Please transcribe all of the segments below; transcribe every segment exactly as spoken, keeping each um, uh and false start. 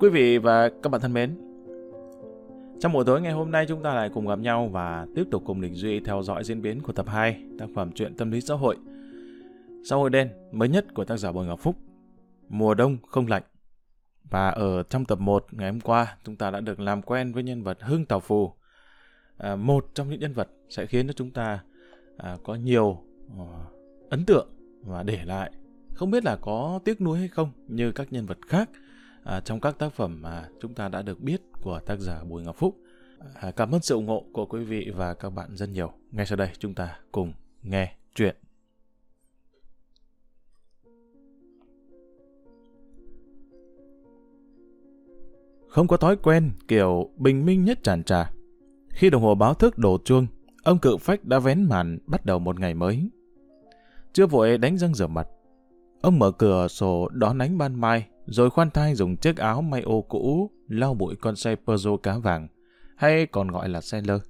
Quý vị và các bạn thân mến, trong buổi tối ngày hôm nay chúng ta lại cùng gặp nhau và tiếp tục cùng Đình Duy theo dõi diễn biến của tập hai tác phẩm truyện tâm lý xã hội Xã hội đen mới nhất của tác giả Bùi Ngọc Phúc, Mùa đông không lạnh. Và ở trong tập một ngày hôm qua chúng ta đã được làm quen với nhân vật Hưng Tàu Phù, à, một trong những nhân vật sẽ khiến cho chúng ta à, có nhiều uh, ấn tượng và để lại không biết là có tiếc nuối hay không như các nhân vật khác À, trong các tác phẩm mà chúng ta đã được biết của tác giả Bùi Ngọc Phúc. À, cảm ơn sự ủng hộ của quý vị và các bạn rất nhiều. Ngay sau đây chúng ta cùng nghe chuyện. Không có thói quen kiểu bình minh nhất tràn trà. Khi đồng hồ báo thức đổ chuông, ông Cự Phách đã vén màn bắt đầu một ngày mới. Chưa vội đánh răng rửa mặt, ông mở cửa sổ đón ánh ban mai, rồi khoan thai dùng chiếc áo may ô cũ lau bụi con xe Peugeot cá vàng, hay còn gọi là xe lơ.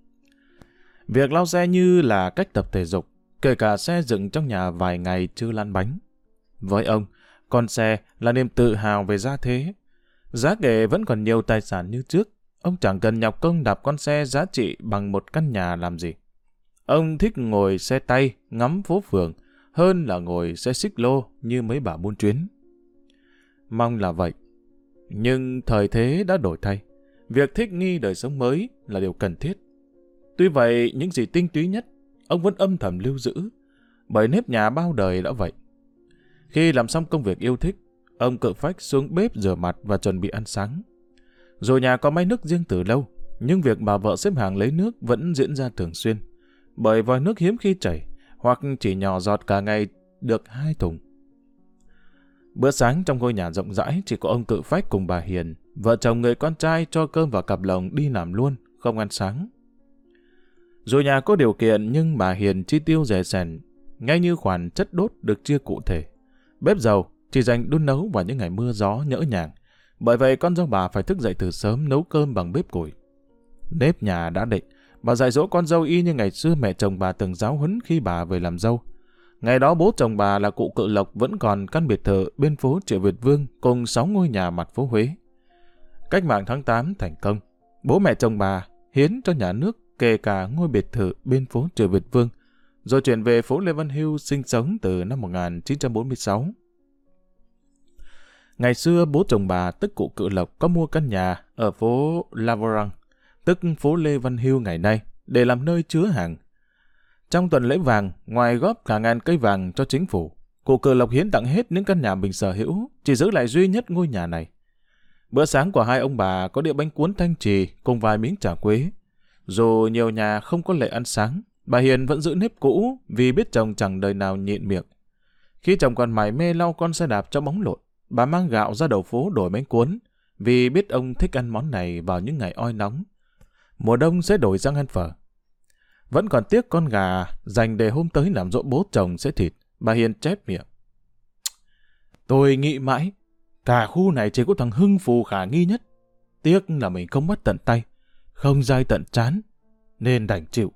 Việc lau xe như là cách tập thể dục, kể cả xe dựng trong nhà vài ngày chưa lăn bánh. Với ông, con xe là niềm tự hào về gia thế. Giá kể vẫn còn nhiều tài sản như trước, ông chẳng cần nhọc công đạp con xe giá trị bằng một căn nhà làm gì. Ông thích ngồi xe tay ngắm phố phường hơn là ngồi xe xích lô như mấy bà buôn chuyến. Mong là vậy. Nhưng thời thế đã đổi thay. Việc thích nghi đời sống mới là điều cần thiết. Tuy vậy, những gì tinh túy nhất, ông vẫn âm thầm lưu giữ, bởi nếp nhà bao đời đã vậy. Khi làm xong công việc yêu thích, ông Cự Phách xuống bếp rửa mặt và chuẩn bị ăn sáng. Dù nhà có máy nước riêng từ lâu, nhưng việc bà vợ xếp hàng lấy nước vẫn diễn ra thường xuyên, bởi vòi nước hiếm khi chảy, hoặc chỉ nhỏ giọt cả ngày được hai thùng. Bữa sáng trong ngôi nhà rộng rãi chỉ có ông Cự Phách cùng bà Hiền, vợ chồng người con trai cho cơm vào cặp lồng đi làm luôn, không ăn sáng. Dù nhà có điều kiện nhưng bà Hiền chi tiêu rẻ sẻn, ngay như khoản chất đốt được chia cụ thể. Bếp dầu chỉ dành đun nấu vào những ngày mưa gió nhỡ nhàng, bởi vậy con dâu bà phải thức dậy từ sớm nấu cơm bằng bếp củi. Nếp nhà đã định, bà dạy dỗ con dâu y như ngày xưa mẹ chồng bà từng giáo huấn khi bà về làm dâu. Ngày đó bố chồng bà là cụ Cự Lộc vẫn còn căn biệt thự bên phố Triệu Việt Vương cùng sáu ngôi nhà mặt phố Huế. Cách mạng tháng tám thành công, bố mẹ chồng bà hiến cho nhà nước kể cả ngôi biệt thự bên phố Triệu Việt Vương, rồi chuyển về phố Lê Văn Hưu sinh sống từ năm một nghìn chín trăm bốn mươi sáu. Ngày xưa bố chồng bà tức cụ Cự Lộc có mua căn nhà ở phố Lavorang, tức phố Lê Văn Hưu ngày nay, để làm nơi chứa hàng. Trong tuần lễ vàng, ngoài góp cả ngàn cây vàng cho chính phủ, cụ Cự Lộc hiến tặng hết những căn nhà mình sở hữu, chỉ giữ lại duy nhất ngôi nhà này. Bữa sáng của hai ông bà có đĩa bánh cuốn thanh trì cùng vài miếng chả quế. Dù nhiều nhà không có lệ ăn sáng, bà Hiền vẫn giữ nếp cũ vì biết chồng chẳng đời nào nhịn miệng. Khi chồng còn mải mê lau con xe đạp cho bóng lộn, bà mang gạo ra đầu phố đổi bánh cuốn, vì biết ông thích ăn món này vào những ngày oi nóng. Mùa đông sẽ đổi sang ăn phở. Vẫn còn tiếc con gà dành để hôm tới làm dỗ bố chồng sẽ thịt, bà Hiền chép miệng. Tôi nghĩ mãi, cả khu này chỉ có thằng Hưng Phù khả nghi nhất. Tiếc là mình không bắt tận tay, không dai tận chán, nên đành chịu.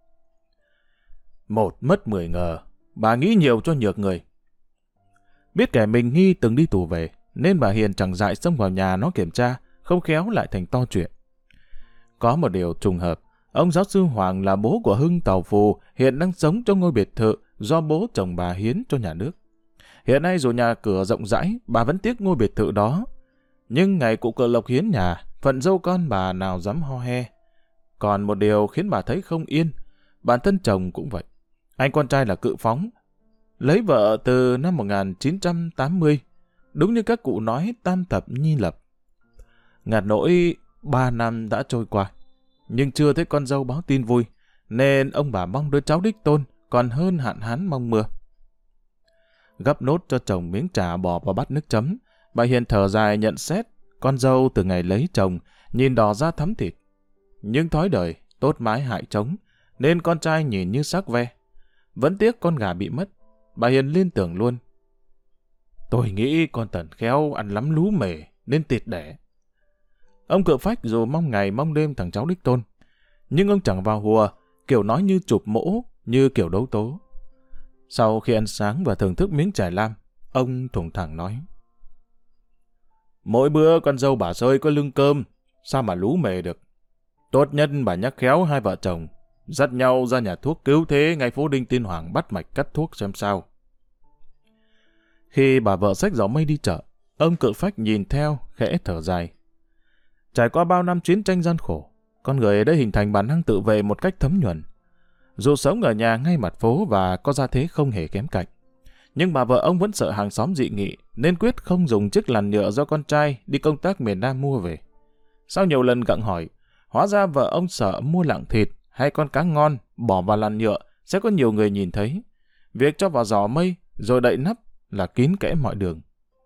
Một mất mười ngờ, bà nghĩ nhiều cho nhược người. Biết kẻ mình nghi từng đi tù về, nên bà Hiền chẳng dại xông vào nhà nó kiểm tra, không khéo lại thành to chuyện. Có một điều trùng hợp, ông giáo sư Hoàng là bố của Hưng Tàu Phù hiện đang sống trong ngôi biệt thự do bố chồng bà hiến cho nhà nước. Hiện nay dù nhà cửa rộng rãi, bà vẫn tiếc ngôi biệt thự đó. Nhưng ngày cụ Cự Lộc hiến nhà, phận dâu con bà nào dám ho he. Còn một điều khiến bà thấy không yên, bản thân chồng cũng vậy. Anh con trai là Cự Phóng, lấy vợ từ năm một nghìn chín trăm tám mươi, đúng như các cụ nói tam thập nhi lập. Ngặt nỗi ba năm đã trôi qua, nhưng chưa thấy con dâu báo tin vui, nên ông bà mong đứa cháu đích tôn còn hơn hạn hán mong mưa. Gắp nốt cho chồng miếng trà bò vào bát nước chấm, bà Hiền thở dài nhận xét con dâu từ ngày lấy chồng nhìn đỏ da thắm thịt. Nhưng thói đời tốt mái hại trống, nên con trai nhìn như xác ve. Vẫn tiếc con gà bị mất, bà Hiền liên tưởng luôn. Tôi nghĩ con Tần khéo ăn lắm lú mề nên tịt đẻ. Ông Cự Phách dù mong ngày mong đêm thằng cháu đích tôn, nhưng ông chẳng vào hùa, kiểu nói như chụp mỗ, như kiểu đấu tố. Sau khi ăn sáng và thưởng thức miếng chè lam, ông thủng thẳng nói. Mỗi bữa con dâu bà Sơi có lưng cơm, sao mà lú mề được. Tốt nhất bà nhắc khéo hai vợ chồng, dắt nhau ra nhà thuốc cứu thế ngay phố Đinh Tiên Hoàng bắt mạch cắt thuốc xem sao. Khi bà vợ xách giỏ mây đi chợ, ông Cự Phách nhìn theo, khẽ thở dài. Trải qua bao năm chiến tranh gian khổ, con người đã hình thành bản năng tự vệ một cách thấm nhuần. Dù sống ở nhà ngay mặt phố và có gia thế không hề kém cạnh, nhưng bà vợ ông vẫn sợ hàng xóm dị nghị, nên quyết không dùng chiếc làn nhựa do con trai đi công tác miền Nam mua về. Sau nhiều lần gặng hỏi, hóa ra vợ ông sợ mua lạng thịt hay con cá ngon bỏ vào làn nhựa sẽ có nhiều người nhìn thấy. Việc cho vào giỏ mây rồi đậy nắp là kín kẽ mọi đường.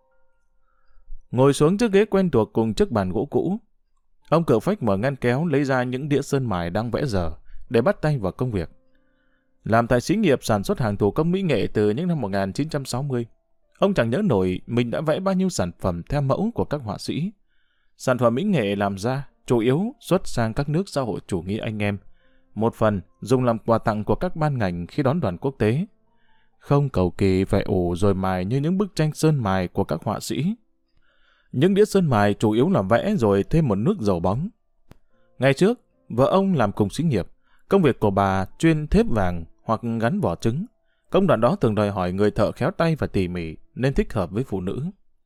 Ngồi xuống chiếc ghế quen thuộc cùng chiếc bàn gỗ cũ, ông Cự Phách mở ngăn kéo lấy ra những đĩa sơn mài đang vẽ dở để bắt tay vào công việc. Làm tại xí nghiệp sản xuất hàng thủ công mỹ nghệ từ những năm một nghìn chín trăm sáu mươi, ông chẳng nhớ nổi mình đã vẽ bao nhiêu sản phẩm theo mẫu của các họa sĩ. Sản phẩm mỹ nghệ làm ra chủ yếu xuất sang các nước xã hội chủ nghĩa anh em, một phần dùng làm quà tặng của các ban ngành khi đón đoàn quốc tế. Không cầu kỳ vẽ ủ rồi mài như những bức tranh sơn mài của các họa sĩ. Những đĩa sơn mài chủ yếu là vẽ rồi thêm một nước dầu bóng. Ngày trước, vợ ông làm cùng xí nghiệp, công việc của bà chuyên thép vàng hoặc gắn vỏ trứng. Công đoạn đó thường đòi hỏi người thợ khéo tay và tỉ mỉ nên thích hợp với phụ nữ.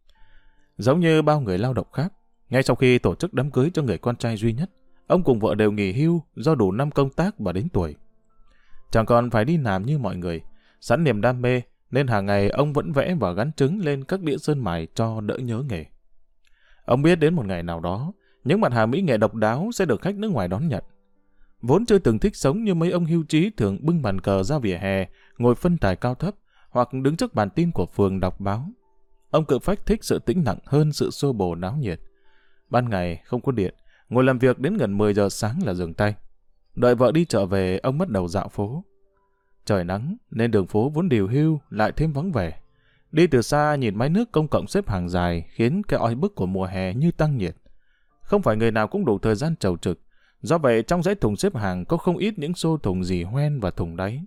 Giống như bao người lao động khác, ngay sau khi tổ chức đám cưới cho người con trai duy nhất, ông cùng vợ đều nghỉ hưu do đủ năm công tác và đến tuổi. Chẳng còn phải đi làm như mọi người, sẵn niềm đam mê nên hàng ngày ông vẫn vẽ và gắn trứng lên các đĩa sơn mài cho đỡ nhớ nghề. Ông biết đến một ngày nào đó, những mặt hàng mỹ nghệ độc đáo sẽ được khách nước ngoài đón nhận. Vốn chưa từng thích sống như mấy ông hưu trí thường bưng bàn cờ ra vỉa hè, ngồi phân tài cao thấp, hoặc đứng trước bàn tin của phường đọc báo. Ông Cự Phách thích sự tĩnh lặng hơn sự xô bồ náo nhiệt. Ban ngày không có điện, ngồi làm việc đến gần mười giờ sáng là dừng tay. Đợi vợ đi chợ về, ông bắt đầu dạo phố. Trời nắng nên đường phố vốn điều hưu lại thêm vắng vẻ. Đi từ xa nhìn máy nước công cộng xếp hàng dài khiến cái oi bức của mùa hè như tăng nhiệt. Không phải người nào cũng đủ thời gian chầu trực, do vậy trong dãy thùng xếp hàng có không ít những xô thùng dì hoen và thùng đáy.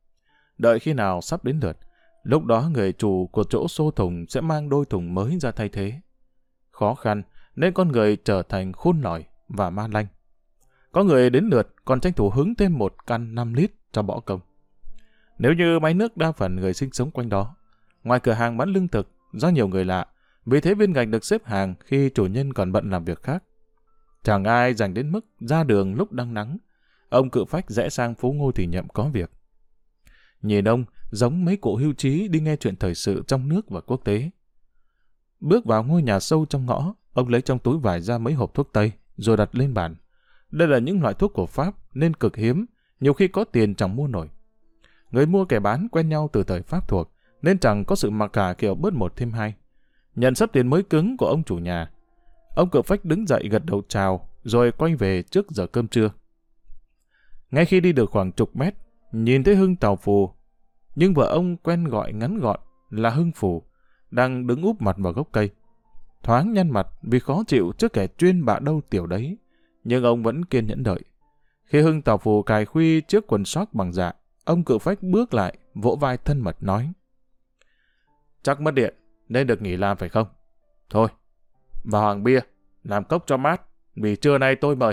Đợi khi nào sắp đến lượt, lúc đó người chủ của chỗ xô thùng sẽ mang đôi thùng mới ra thay thế. Khó khăn nên con người trở thành khôn lỏi và ma lanh. Có người đến lượt còn tranh thủ hứng thêm một căn năm lít cho bỏ công. Nếu như máy nước đa phần người sinh sống quanh đó, ngoài cửa hàng bán lương thực do nhiều người lạ, vì thế viên gạch được xếp hàng khi chủ nhân còn bận làm việc khác. Chẳng ai dành đến mức ra đường lúc đang nắng. Ông Cự Phách rẽ sang phố Ngô Thì Nhậm có việc. Nhìn ông giống mấy cụ hưu trí đi nghe chuyện thời sự trong nước và quốc tế. Bước vào ngôi nhà sâu trong ngõ, ông lấy trong túi vải ra mấy hộp thuốc tây rồi đặt lên bàn. Đây là những loại thuốc của Pháp nên cực hiếm, nhiều khi có tiền chẳng mua nổi. Người mua kẻ bán quen nhau từ thời Pháp thuộc nên chẳng có sự mặc cả kiểu bớt một thêm hai. Nhận sắp tiền mới cứng của ông chủ nhà, ông Cự Phách đứng dậy gật đầu chào rồi quay về trước giờ cơm trưa. Ngay khi đi được khoảng chục mét, nhìn thấy Hưng Tàu Phù, nhưng vợ ông quen gọi ngắn gọn là Hưng Phù, đang đứng úp mặt vào gốc cây. Thoáng nhăn mặt vì khó chịu trước kẻ chuyên bạ đâu tiểu đấy, nhưng ông vẫn kiên nhẫn đợi. Khi Hưng Tàu Phù cài khuy trước quần sóc bằng dạ, ông Cự Phách bước lại, vỗ vai thân mật nói: "Chắc mất điện, nên được nghỉ làm phải không? Thôi, vào hàng bia, làm cốc cho mát, vì trưa nay tôi mời."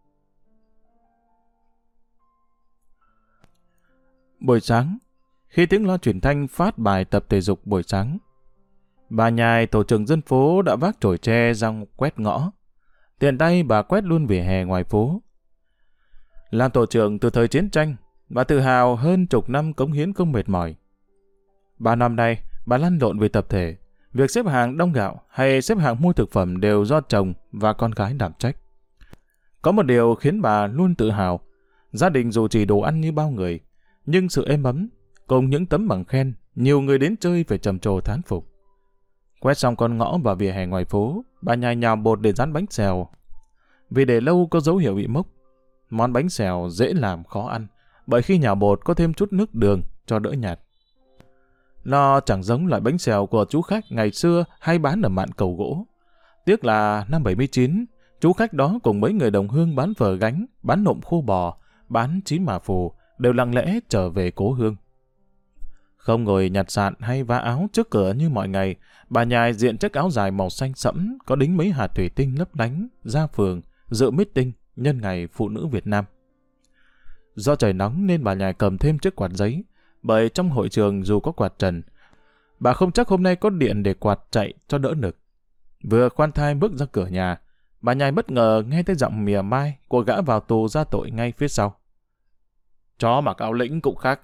Buổi sáng, khi tiếng loa truyền thanh phát bài tập thể dục buổi sáng, bà Nhài, tổ trưởng dân phố đã vác chổi tre ra quét ngõ. Tiện tay bà quét luôn vỉa hè ngoài phố. Làm tổ trưởng từ thời chiến tranh, bà tự hào hơn chục năm cống hiến không mệt mỏi. Ba năm nay, bà lăn lộn về tập thể. Việc xếp hàng đông gạo hay xếp hàng mua thực phẩm đều do chồng và con gái đảm trách. Có một điều khiến bà luôn tự hào. Gia đình dù chỉ đồ ăn như bao người, nhưng sự êm ấm, cùng những tấm bằng khen, nhiều người đến chơi phải trầm trồ thán phục. Quét xong con ngõ và vỉa hè ngoài phố, bà nhai nhào bột để rán bánh xèo. Vì để lâu có dấu hiệu bị mốc. Món bánh xèo dễ làm khó ăn, bởi khi nhào bột có thêm chút nước đường cho đỡ nhạt. Nó chẳng giống loại bánh xèo của chú khách ngày xưa hay bán ở mạn cầu gỗ. Tiếc là năm bảy mươi chín, chú khách đó cùng mấy người đồng hương bán phở gánh, bán nộm khô bò, bán chí mà phù, đều lặng lẽ trở về cố hương. Không ngồi nhặt sạn hay vá áo trước cửa như mọi ngày, bà Nhài diện chiếc áo dài màu xanh sẫm có đính mấy hạt thủy tinh lấp lánh, ra phường, dự meeting nhân ngày Phụ nữ Việt Nam. Do trời nóng nên bà Nhài cầm thêm chiếc quạt giấy, bởi trong hội trường dù có quạt trần, bà không chắc hôm nay có điện để quạt chạy cho đỡ nực. Vừa khoan thai bước ra cửa nhà, bà Nhài bất ngờ nghe thấy giọng mỉa mai của gã vào tù ra tội ngay phía sau. Chó mặc áo lĩnh cũng khác.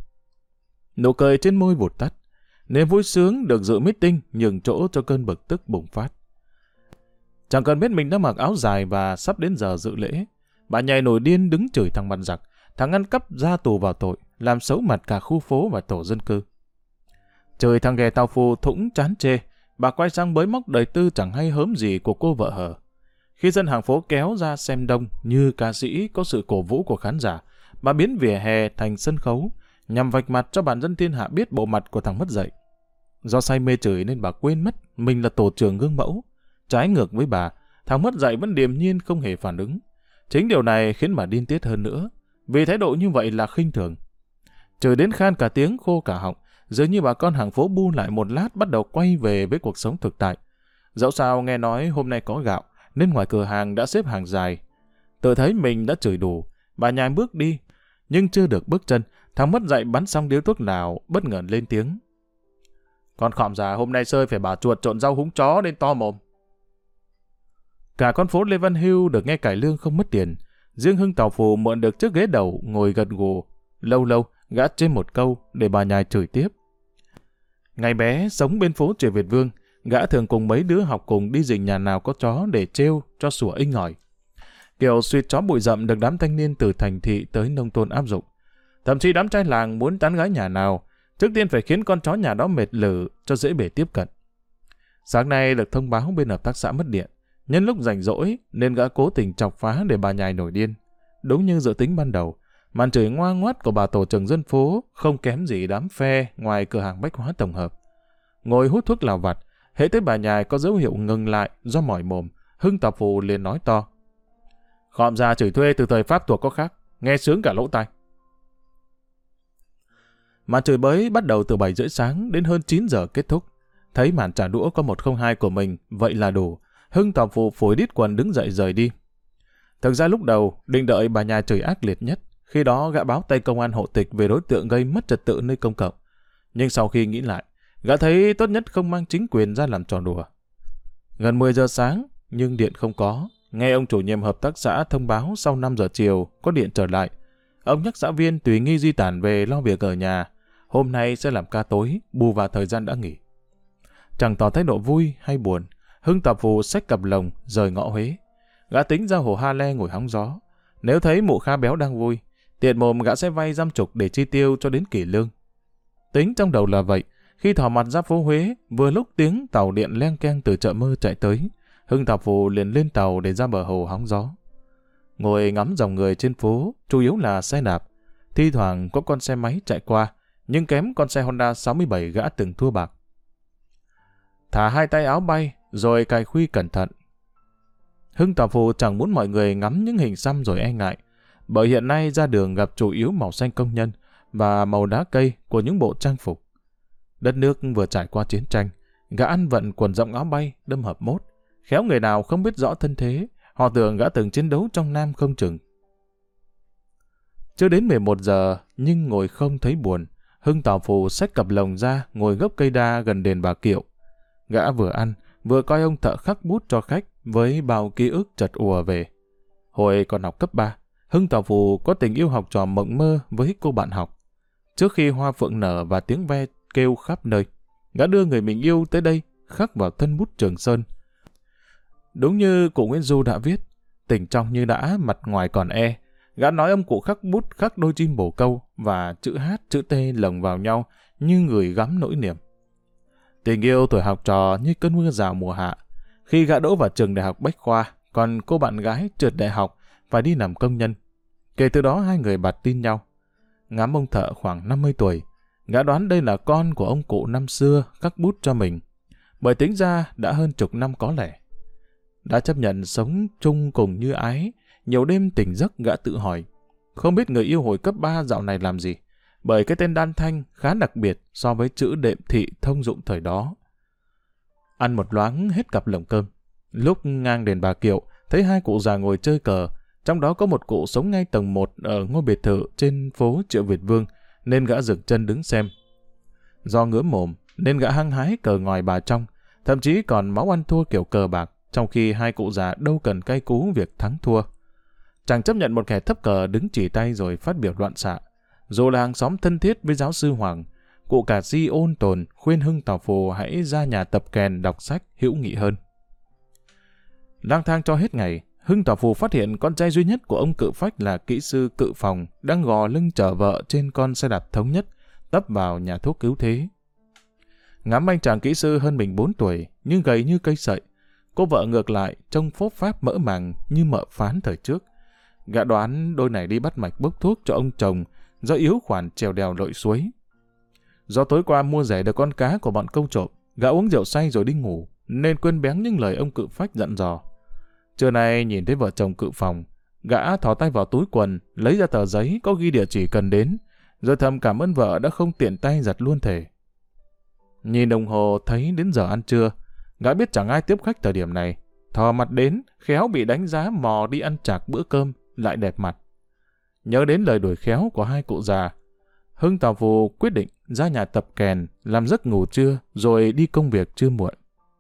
Nụ cười trên môi vụt tắt, niềm vui sướng được dự meeting nhường chỗ cho cơn bực tức bùng phát. Chẳng cần biết mình đã mặc áo dài và sắp đến giờ dự lễ, bà Nhài nổi điên đứng chửi thằng mặt giặc, thằng ăn cắp ra tù vào tội, làm xấu mặt cả khu phố và tổ dân cư. Chửi thằng ghẻ tàu phù thủng chán chê, bà quay sang bới móc đời tư chẳng hay hớm gì của cô vợ hờ. Khi dân hàng phố kéo ra xem đông như ca sĩ có sự cổ vũ của khán giả, bà biến vỉa hè thành sân khấu, nhằm vạch mặt cho bản dân thiên hạ biết bộ mặt của thằng mất dạy. Do say mê chửi nên bà quên mất mình là tổ trưởng gương mẫu. Trái ngược với bà, thằng mất dạy vẫn điềm nhiên không hề phản ứng. Chính điều này khiến bà điên tiết hơn nữa, vì thái độ như vậy là khinh thường. Chửi đến khan cả tiếng khô cả họng, dường như bà con hàng phố bu lại một lát bắt đầu quay về với cuộc sống thực tại. Dẫu sao nghe nói hôm nay có gạo, nên ngoài cửa hàng đã xếp hàng dài. Tự thấy mình đã chửi đủ, bà Nhài bước đi, nhưng chưa được bước chân, thằng mất dạy bắn xong điếu thuốc lào bất ngờ lên tiếng. Con khọm già hôm nay sơi phải bà chuột trộn rau húng chó nên to mồm. Cả con phố Lê Văn Hưu được nghe cải lương không mất tiền, riêng Hưng Tàu Phù mượn được chiếc ghế đầu ngồi gật gù. Lâu lâu gã chêm một câu để bà Nhài chửi tiếp. Ngày bé sống bên phố Triều Việt Vương, gã thường cùng mấy đứa học cùng đi rình nhà nào có chó để trêu cho sủa inh ỏi. Kiểu suýt chó bụi rậm được đám thanh niên từ thành thị tới nông thôn áp dụng. Thậm chí đám trai làng muốn tán gái nhà nào, trước tiên phải khiến con chó nhà đó mệt lử cho dễ bề tiếp cận. Sáng nay được thông báo bên hợp tác xã mất điện, nhân lúc rảnh rỗi nên gã cố tình chọc phá để bà Nhài nổi điên. Đúng như dự tính ban đầu, màn chửi ngoa ngoắt của bà tổ trưởng dân phố không kém gì đám phe ngoài cửa hàng bách hóa tổng hợp. Ngồi hút thuốc lào vặt, hễ tới bà Nhài có dấu hiệu ngừng lại do mỏi mồm, Hưng Tàu Phù liền nói to. Khọm già chửi thuê từ thời Pháp thuộc có khác, nghe sướng cả lỗ tai. Màn chửi bới bắt đầu từ bảy rưỡi sáng đến hơn chín giờ kết thúc. Thấy màn trả đũa có một không hai của mình, vậy là đủ. Hưng Tàu Phù phủi đít quần đứng dậy rời đi. Thực ra lúc đầu, định đợi bà Nhài chửi ác liệt nhất. Khi đó gã báo tay công an hộ tịch về đối tượng gây mất trật tự nơi công cộng. Nhưng sau khi nghĩ lại, gã thấy tốt nhất không mang chính quyền ra làm trò đùa. Gần mười giờ sáng, nhưng điện không có. Nghe ông chủ nhiệm hợp tác xã thông báo sau năm giờ chiều có điện trở lại. Ông nhắc xã viên tùy nghi di tản về lo việc ở nhà. Hôm nay sẽ làm ca tối, bù vào thời gian đã nghỉ. Chẳng tỏ thái độ vui hay buồn, Hưng Tàu Phù xách cặp lồng rời ngõ Huế. Gã tính ra hồ Ha Le ngồi hóng gió. Nếu thấy mụ Kha béo đang vui, tiện mồm gã sẽ vay dăm chục để chi tiêu cho đến kỷ lương. Tính trong đầu là vậy, khi thò mặt ra phố Huế, vừa lúc tiếng tàu điện leng keng từ chợ Mơ chạy tới, Hưng Tàu Phù liền lên tàu để ra bờ hồ hóng gió. Ngồi ngắm dòng người trên phố, chủ yếu là xe đạp. Thi thoảng có con xe máy chạy qua, nhưng kém con xe Honda sáu mươi bảy gã từng thua bạc. Thả hai tay áo bay, rồi cài khuy cẩn thận. Hưng Tàu Phù chẳng muốn mọi người ngắm những hình xăm rồi e ngại, bởi hiện nay ra đường gặp chủ yếu màu xanh công nhân và màu đá cây của những bộ trang phục. Đất nước vừa trải qua chiến tranh, gã ăn vận quần rộng áo bay, đâm hợp mốt. Khéo người nào không biết rõ thân thế, họ tưởng gã từng chiến đấu trong Nam không chừng. Chưa đến mười một giờ, nhưng ngồi không thấy buồn, Hưng Tàu Phù xách cặp lồng ra, ngồi gốc cây đa gần đền bà Kiệu. Gã vừa ăn, vừa coi ông thợ khắc bút cho khách với bao ký ức chợt ùa về. Hồi còn học cấp ba, Hưng Tàu Phù có tình yêu học trò mộng mơ với cô bạn học. Trước khi hoa phượng nở và tiếng ve kêu khắp nơi, gã đưa người mình yêu tới đây khắc vào thân bút Trường Sơn. Đúng như cụ Nguyễn Du đã viết, tình trong như đã, mặt ngoài còn e. Gã nói ông cụ khắc bút khắc đôi chim bồ câu và chữ H, chữ T lồng vào nhau như người gắm nỗi niềm. Tình yêu tuổi học trò như cơn mưa rào mùa hạ. Khi gã đỗ vào trường đại học Bách Khoa, còn cô bạn gái trượt đại học phải đi làm công nhân. Kể từ đó hai người bạt tin nhau. Ngắm ông thợ khoảng năm mươi tuổi, gã đoán đây là con của ông cụ năm xưa khắc bút cho mình. Bởi tính ra đã hơn chục năm có lẽ. Đã chấp nhận sống chung cùng như ái, nhiều đêm tỉnh giấc gã tự hỏi, không biết người yêu hồi cấp ba dạo này làm gì. bởi cái tên Đan Thanh khá đặc biệt so với chữ đệm thị thông dụng thời đó. Ăn một loáng hết cặp lồng cơm. Lúc ngang đền Bà Kiệu, thấy hai cụ già ngồi chơi cờ, trong đó có một cụ sống ngay tầng một ở ngôi biệt thự trên phố Triệu Việt Vương, nên gã dừng chân đứng xem. Do ngứa mồm, nên gã hăng hái cờ ngòi bà trong, thậm chí còn máu ăn thua kiểu cờ bạc, trong khi hai cụ già đâu cần cay cú việc thắng thua. Chàng chấp nhận một kẻ thấp cờ đứng chỉ tay rồi phát biểu loạn xạ. Dù là hàng xóm thân thiết với giáo sư Hoàng, cụ Cả Si ôn tồn khuyên Hưng Tào Phù hãy ra nhà tập kèn đọc sách hữu nghị hơn. Lang thang cho hết ngày, Hưng Tào Phù phát hiện con trai duy nhất của ông Cự Phách là kỹ sư Cự Phòng đang gò lưng chở vợ trên con xe đạp thống nhất, tấp vào nhà thuốc cứu thế. Ngắm anh chàng kỹ sư hơn mình bốn tuổi, nhưng gầy như cây sậy. Cô vợ ngược lại, trông phốp pháp mỡ màng như mợ Phán thời trước. Gã đoán đôi này đi bắt mạch bốc thuốc cho ông chồng, do yếu khoản trèo đèo lội suối. Do tối qua mua rẻ được con cá của bọn câu trộm, gã uống rượu say rồi đi ngủ, nên quên béng những lời ông Cự Phách dặn dò. Trưa nay nhìn thấy vợ chồng Cự Phòng, gã thò tay vào túi quần, lấy ra tờ giấy có ghi địa chỉ cần đến, rồi thầm cảm ơn vợ đã không tiện tay giặt luôn thể. Nhìn đồng hồ thấy đến giờ ăn trưa, gã biết chẳng ai tiếp khách thời điểm này, thò mặt đến, khéo bị đánh giá mò đi ăn chạc bữa cơm, lại đẹp mặt. Nhớ đến lời đuổi khéo của hai cụ già, Hưng Tào Phù quyết định ra nhà tập kèn, làm giấc ngủ trưa, rồi đi công việc chưa muộn.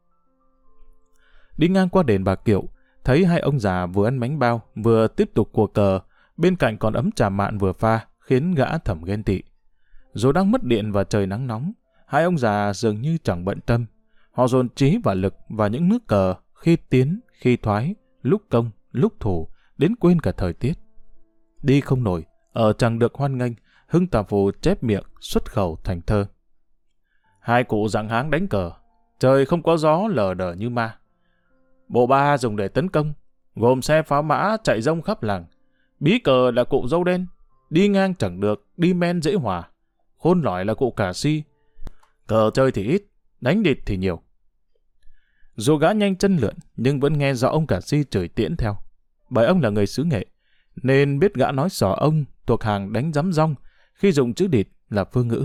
Đi ngang qua đền Bà Kiệu, thấy hai ông già vừa ăn bánh bao, vừa tiếp tục cua cờ, bên cạnh còn ấm trà mạn vừa pha, khiến gã thầm ghen tị. Dù đang mất điện và trời nắng nóng, hai ông già dường như chẳng bận tâm. Họ dồn trí và lực vào những nước cờ, khi tiến, khi thoái, lúc công, lúc thủ, đến quên cả thời tiết. Đi không nổi, ở chẳng được hoan nghênh, Hưng Tào Phù chép miệng, xuất khẩu thành thơ. Hai cụ dặng háng đánh cờ, trời không có gió lờ đờ như ma. Bộ ba dùng để tấn công, gồm xe pháo mã chạy rông khắp làng. Bí cờ là cụ dâu đen, đi ngang chẳng được, đi men dễ hòa. Khôn lỏi là cụ Cả Si, cờ chơi thì ít, đánh địch thì nhiều. Dù gã nhanh chân lượn, nhưng vẫn nghe rõ ông Cả Si chửi tiễn theo. Bởi ông là người xứ Nghệ, nên biết gã nói xỏ ông thuộc hàng đánh rắm rong, khi dùng chữ địch là phương ngữ.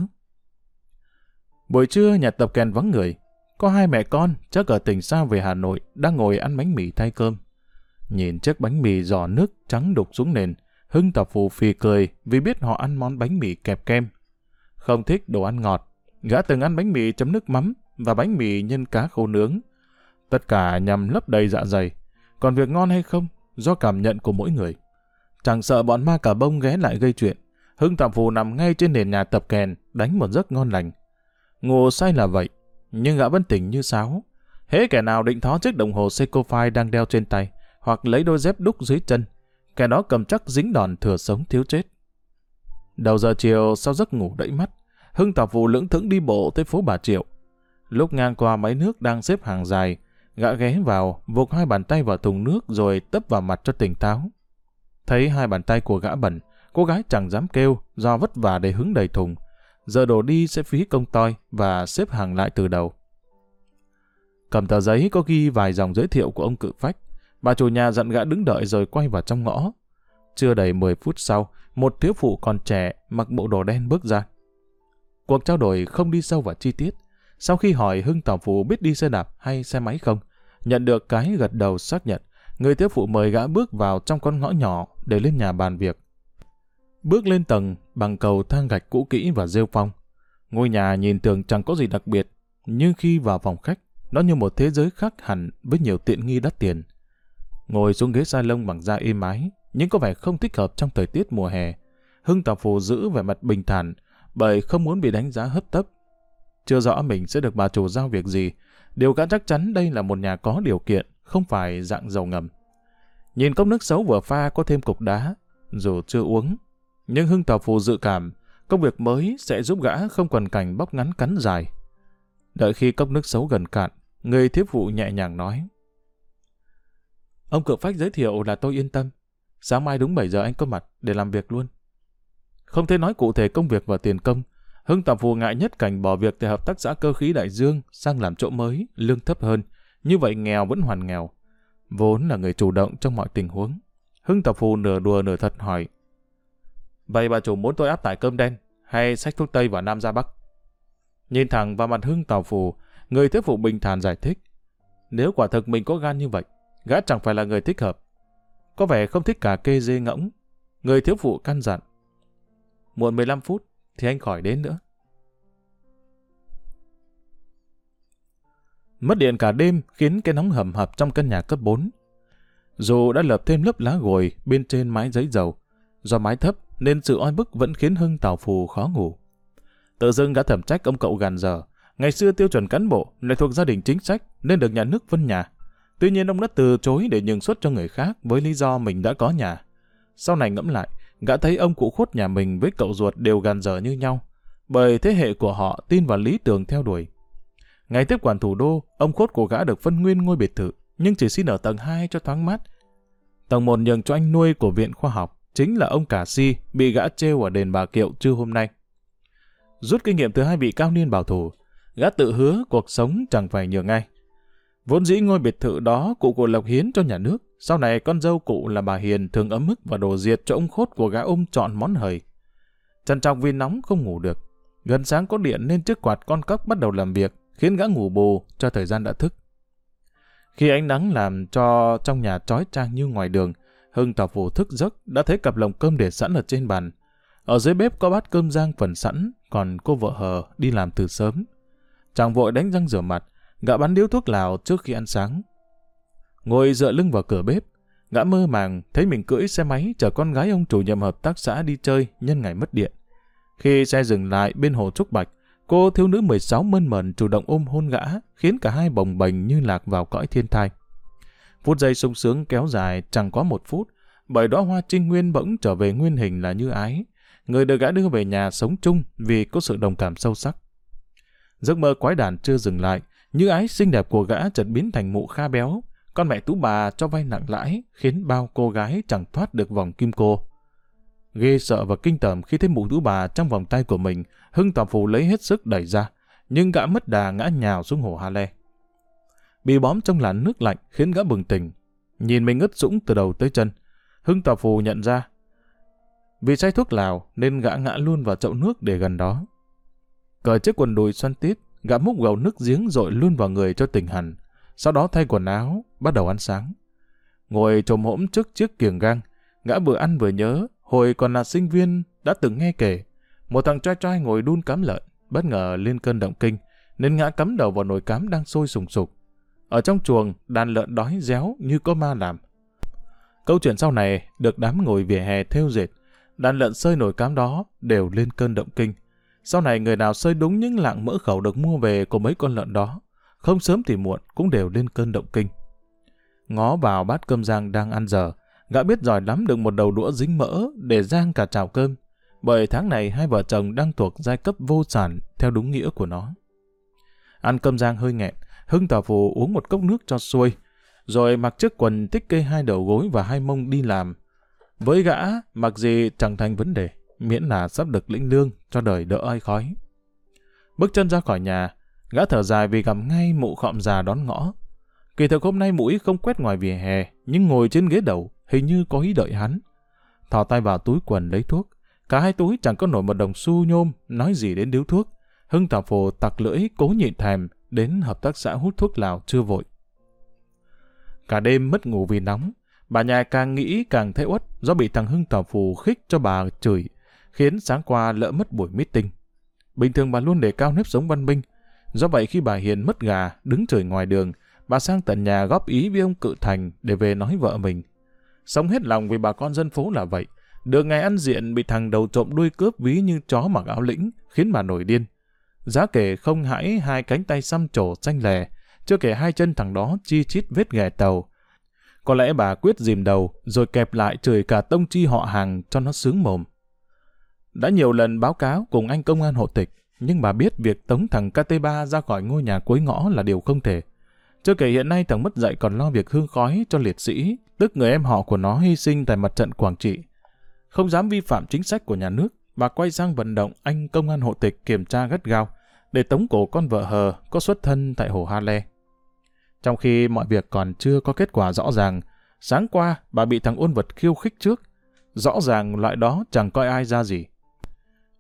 Buổi trưa nhà tập kèn vắng người, có hai mẹ con chắc ở tỉnh xa về Hà Nội đang ngồi ăn bánh mì thay cơm. Nhìn chiếc bánh mì giò nước trắng đục xuống nền, Hưng Tào Phù phì cười vì biết họ ăn món bánh mì kẹp kem. Không thích đồ ăn ngọt, gã từng ăn bánh mì chấm nước mắm và bánh mì nhân cá khô nướng. Tất cả nhằm lấp đầy dạ dày, còn việc ngon hay không do cảm nhận của mỗi người. Chẳng sợ bọn ma cà bông ghé lại gây chuyện, Hưng Tào Phù nằm ngay trên nền nhà tập kèn đánh một giấc ngon lành. Ngủ say là vậy, nhưng gã vẫn tỉnh như sáo. Hễ kẻ nào định thó chiếc đồng hồ Seiko Phai đang đeo trên tay, hoặc lấy đôi dép đúc dưới chân, kẻ đó cầm chắc dính đòn thừa sống thiếu chết. Đầu giờ chiều sau giấc ngủ đẫy mắt, Hưng Tào Phù lững thững đi bộ tới phố Bà Triệu. Lúc ngang qua máy nước đang xếp hàng dài, gã ghé vào, vụt hai bàn tay vào thùng nước rồi tấp vào mặt cho tỉnh táo. Thấy hai bàn tay của gã bẩn, cô gái chẳng dám kêu do vất vả để hứng đầy thùng. Giờ đổ đi sẽ phí công toi và xếp hàng lại từ đầu. Cầm tờ giấy có ghi vài dòng giới thiệu của ông Cự Phách, bà chủ nhà dặn gã đứng đợi rồi quay vào trong ngõ. Chưa đầy mười phút sau, một thiếu phụ còn trẻ mặc bộ đồ đen bước ra. Cuộc trao đổi không đi sâu vào chi tiết. Sau khi hỏi Hưng Tào Phù biết đi xe đạp hay xe máy không, nhận được cái gật đầu xác nhận, người thiếu phụ mời gã bước vào trong con ngõ nhỏ để lên nhà bàn việc. Bước lên tầng bằng cầu thang gạch cũ kỹ và rêu phong. Ngôi nhà nhìn tường chẳng có gì đặc biệt, nhưng khi vào phòng khách, nó như một thế giới khác hẳn với nhiều tiện nghi đắt tiền. Ngồi xuống ghế salon bằng da êm ái, nhưng có vẻ không thích hợp trong thời tiết mùa hè. Hưng Tào Phù giữ vẻ mặt bình thản, bởi không muốn bị đánh giá hấp tấp. Chưa rõ mình sẽ được bà chủ giao việc gì, điều gã chắc chắn đây là một nhà có điều kiện, không phải dạng dầu ngầm. Nhìn cốc nước xấu vừa pha có thêm cục đá, dù chưa uống, nhưng Hưng Tào Phù dự cảm công việc mới sẽ giúp gã không còn cảnh bóc ngắn cắn dài. Đợi khi cốc nước xấu gần cạn, người thiếu phụ nhẹ nhàng nói: Ông Cự Phách giới thiệu là tôi yên tâm. Sáng mai đúng bảy giờ anh có mặt để làm việc luôn. Không thể nói cụ thể công việc và tiền công, Hưng Tào Phù ngại nhất cảnh bỏ việc từ hợp tác xã cơ khí Đại Dương sang làm chỗ mới, lương thấp hơn. Như vậy nghèo vẫn hoàn nghèo. Vốn là người chủ động trong mọi tình huống, Hưng Tào Phù nửa đùa nửa thật hỏi: Vậy bà chủ muốn tôi áp tải cơm đen, hay xách thuốc Tây vào Nam ra Bắc? Nhìn thẳng vào mặt Hưng Tào Phù, người thiếu phụ bình thản giải thích. Nếu quả thực mình có gan như vậy, gã chẳng phải là người thích hợp. Có vẻ không thích cả kê dê ngỗng. Người thiếu phụ căn dặn. Muộn mười lăm phút thì anh khỏi đến nữa. Mất điện cả đêm khiến cái nóng hầm hập trong căn nhà cấp bốn. Dù đã lợp thêm lớp lá gồi bên trên mái giấy dầu, do mái thấp nên sự oi bức vẫn khiến Hưng Tào Phù khó ngủ. Tự dưng gã thẩm trách ông cậu gàn dở. Ngày xưa tiêu chuẩn cán bộ lại thuộc gia đình chính sách nên được nhà nước phân nhà. Tuy nhiên ông đã từ chối để nhường suất cho người khác với lý do mình đã có nhà. Sau này ngẫm lại, gã thấy ông cụ Khốt nhà mình với cậu ruột đều gàn dở như nhau, bởi thế hệ của họ tin vào lý tưởng theo đuổi. Ngày tiếp quản thủ đô, ông Khốt của gã được phân nguyên ngôi biệt thự, nhưng chỉ xin ở tầng hai cho thoáng mát. Tầng một nhường cho anh nuôi của viện khoa học, chính là ông Cả Si bị gã trêu ở đền Bà Kiệu trưa hôm nay. Rút kinh nghiệm từ hai vị cao niên bảo thủ, gã tự hứa cuộc sống chẳng phải nhường ngay. Vốn dĩ ngôi biệt thự đó cụ của Lộc hiến cho nhà nước, sau này con dâu cụ là bà Hiền thường ấm ức và đổ diệt cho ông Khốt của gã ôm trọn món hời. Trần trọng vì nóng không ngủ được, gần sáng có điện nên chiếc quạt con cóc bắt đầu làm việc, khiến gã ngủ bù cho thời gian đã thức. Khi ánh nắng làm cho trong nhà chói chang như ngoài đường, Hưng Tào Phù thức giấc đã thấy cặp lồng cơm để sẵn ở trên bàn. Ở dưới bếp có bát cơm rang phần sẵn, còn cô vợ hờ đi làm từ sớm. Chàng vội đánh răng rửa mặt, gã bắn điếu thuốc lào trước khi ăn sáng. Ngồi dựa lưng vào cửa bếp, gã mơ màng thấy mình cưỡi xe máy chở con gái ông chủ nhiệm hợp tác xã đi chơi nhân ngày mất điện. Khi xe dừng lại bên hồ Trúc Bạch, cô thiếu nữ mười sáu mơn mởn chủ động ôm hôn gã, khiến cả hai bồng bềnh như lạc vào cõi thiên thai. Phút giây sung sướng kéo dài chẳng quá một phút, bởi đóa hoa trinh nguyên bỗng trở về nguyên hình là Như Ái, người được gã đưa về nhà sống chung vì có sự đồng cảm sâu sắc. Giấc mơ quái đản chưa dừng lại, Như Ái xinh đẹp của gã chợt biến thành mụ kha béo, con mẹ tú bà cho vay nặng lãi, khiến bao cô gái chẳng thoát được vòng kim cô. Ghê sợ và kinh tởm khi thấy mụ tú bà trong vòng tay của mình, Hưng Tào Phù lấy hết sức đẩy ra, nhưng gã mất đà ngã nhào xuống hồ Ha Le. Bị bóm trong làn nước lạnh khiến gã bừng tỉnh, nhìn mình ngất sũng từ đầu tới chân. Hưng Tào Phù nhận ra, vì say thuốc lào nên gã ngã luôn vào chậu nước để gần đó. Cởi chiếc quần đùi xoăn tít, gã múc gầu nước giếng dội luôn vào người cho tỉnh hẳn, sau đó thay quần áo, bắt đầu ăn sáng. Ngồi chồm hổm trước chiếc kiềng gang, gã vừa ăn vừa nhớ, hồi còn là sinh viên đã từng nghe kể, một thằng trai trai ngồi đun cám lợn, bất ngờ lên cơn động kinh, nên ngã cắm đầu vào nồi cám đang sôi sùng sục. Ở trong chuồng, đàn lợn đói réo như có ma làm. Câu chuyện sau này được đám ngồi vỉa hè thêu dệt, đàn lợn sơi nồi cám đó đều lên cơn động kinh. Sau này người nào sơi đúng những lạng mỡ khẩu được mua về của mấy con lợn đó, không sớm thì muộn cũng đều lên cơn động kinh. Ngó vào bát cơm rang đang ăn dở, gã biết giỏi lắm được một đầu đũa dính mỡ để rang cả chảo cơm, bởi tháng này hai vợ chồng đang thuộc giai cấp vô sản theo đúng nghĩa của nó. Ăn cơm rang hơi nghẹn, Hưng Tào Phù uống một cốc nước cho xuôi, rồi mặc chiếc quần tích kê hai đầu gối và hai mông đi làm. Với gã, mặc gì chẳng thành vấn đề, miễn là sắp được lĩnh lương cho đời đỡ ai khói. Bước chân ra khỏi nhà, gã thở dài vì gặp ngay mụ khọm già đón ngõ. Kỳ thực hôm nay mũi không quét ngoài vỉa hè, nhưng ngồi trên ghế đầu, hình như có ý đợi hắn. Thò tay vào túi quần lấy thuốc, cả hai túi chẳng có nổi một đồng xu nhôm, nói gì đến điếu thuốc. Hưng Tào Phù tặc lưỡi cố nhịn thèm, đến hợp tác xã hút thuốc lào chưa vội. Cả đêm mất ngủ vì nóng, bà nhà càng nghĩ càng thấy uất do bị thằng Hưng Tào Phù khích cho bà chửi, khiến sáng qua lỡ mất buổi meeting. Bình thường bà luôn đề cao nếp sống văn minh, do vậy khi bà Hiền mất gà đứng chửi ngoài đường, bà sang tận nhà góp ý với ông Cự Thành để về nói vợ mình. Sống hết lòng vì bà con dân phố là vậy, được ngày ăn diện bị thằng đầu trộm đuôi cướp ví như chó mặc áo lĩnh, khiến bà nổi điên. Giá kể không hãi hai cánh tay xăm trổ xanh lè, chưa kể hai chân thằng đó chi chít vết ghẻ tàu. Có lẽ bà quyết dìm đầu, rồi kẹp lại chửi cả tông chi họ hàng cho nó sướng mồm. Đã nhiều lần báo cáo cùng anh công an hộ tịch, nhưng bà biết việc tống thằng ca tê ba ra khỏi ngôi nhà cuối ngõ là điều không thể. Chưa kể hiện nay thằng mất dạy còn lo việc hương khói cho liệt sĩ, tức người em họ của nó hy sinh tại mặt trận Quảng Trị. Không dám vi phạm chính sách của nhà nước, bà quay sang vận động anh công an hộ tịch kiểm tra gắt gao, để tống cổ con vợ hờ có xuất thân tại hồ Ha Le. Trong khi mọi việc còn chưa có kết quả rõ ràng, sáng qua bà bị thằng ôn vật khiêu khích trước. Rõ ràng loại đó chẳng coi ai ra gì.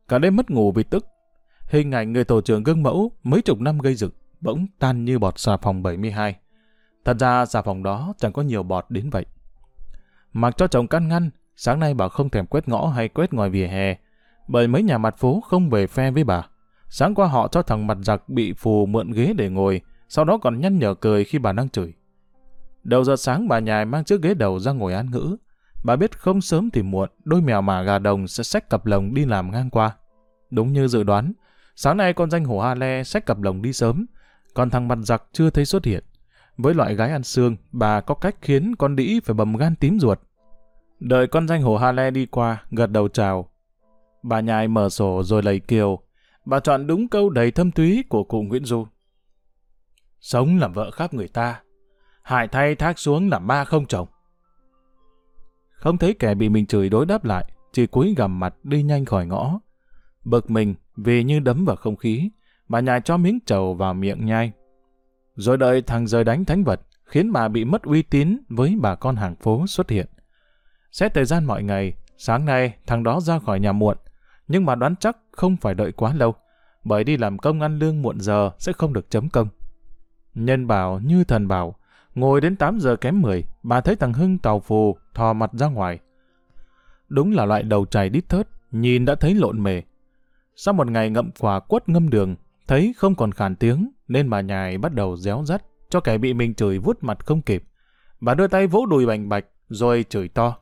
Cả đêm mất ngủ vì tức. Hình ảnh người tổ trưởng gương mẫu mấy chục năm gây dựng bỗng tan như bọt xà phòng bảy mươi hai. Thật ra xà phòng đó chẳng có nhiều bọt đến vậy. Mặc cho chồng can ngăn, sáng nay bà không thèm quét ngõ hay quét ngoài vỉa hè, bởi mấy nhà mặt phố không về phe với bà. Sáng qua họ cho thằng mặt giặc bị phù mượn ghế để ngồi, sau đó còn nhăn nhở cười khi bà đang chửi. Đầu giờ sáng bà nhài mang chiếc ghế đầu ra ngồi án ngữ. Bà biết không sớm thì muộn, đôi mèo mả gà đồng sẽ xách cặp lồng đi làm ngang qua. Đúng như dự đoán, sáng nay con danh hổ Ha Le xách cặp lồng đi sớm, còn thằng mặt giặc chưa thấy xuất hiện. Với loại gái ăn xương, bà có cách khiến con đĩ phải bầm gan tím ruột. Đợi con danh hổ Ha Le đi qua, gật đầu chào. Bà nhài mở sổ rồi lầy kiều. Bà chọn đúng câu đầy thâm thúy của cụ Nguyễn Du. Sống làm vợ khác người ta, hại thay thác xuống làm ma không chồng. Không thấy kẻ bị mình chửi đối đáp lại, chỉ cúi gằm mặt đi nhanh khỏi ngõ. Bực mình vì như đấm vào không khí, bà nhài cho miếng trầu vào miệng nhai. Rồi đợi thằng rời đánh thánh vật, khiến bà bị mất uy tín với bà con hàng phố xuất hiện. Xét thời gian mọi ngày, sáng nay thằng đó ra khỏi nhà muộn, nhưng mà đoán chắc không phải đợi quá lâu, bởi đi làm công ăn lương muộn giờ sẽ không được chấm công. Nhân bảo như thần bảo, ngồi đến tám giờ kém mười, bà thấy thằng Hưng tàu phù thò mặt ra ngoài. Đúng là loại đầu chày đít thớt, nhìn đã thấy lộn mề. Sau một ngày ngậm quả quất ngâm đường, thấy không còn khàn tiếng, nên bà nhài bắt đầu réo rắt, cho kẻ bị mình chửi vuốt mặt không kịp. Bà đưa tay vỗ đùi bành bạch, rồi chửi to.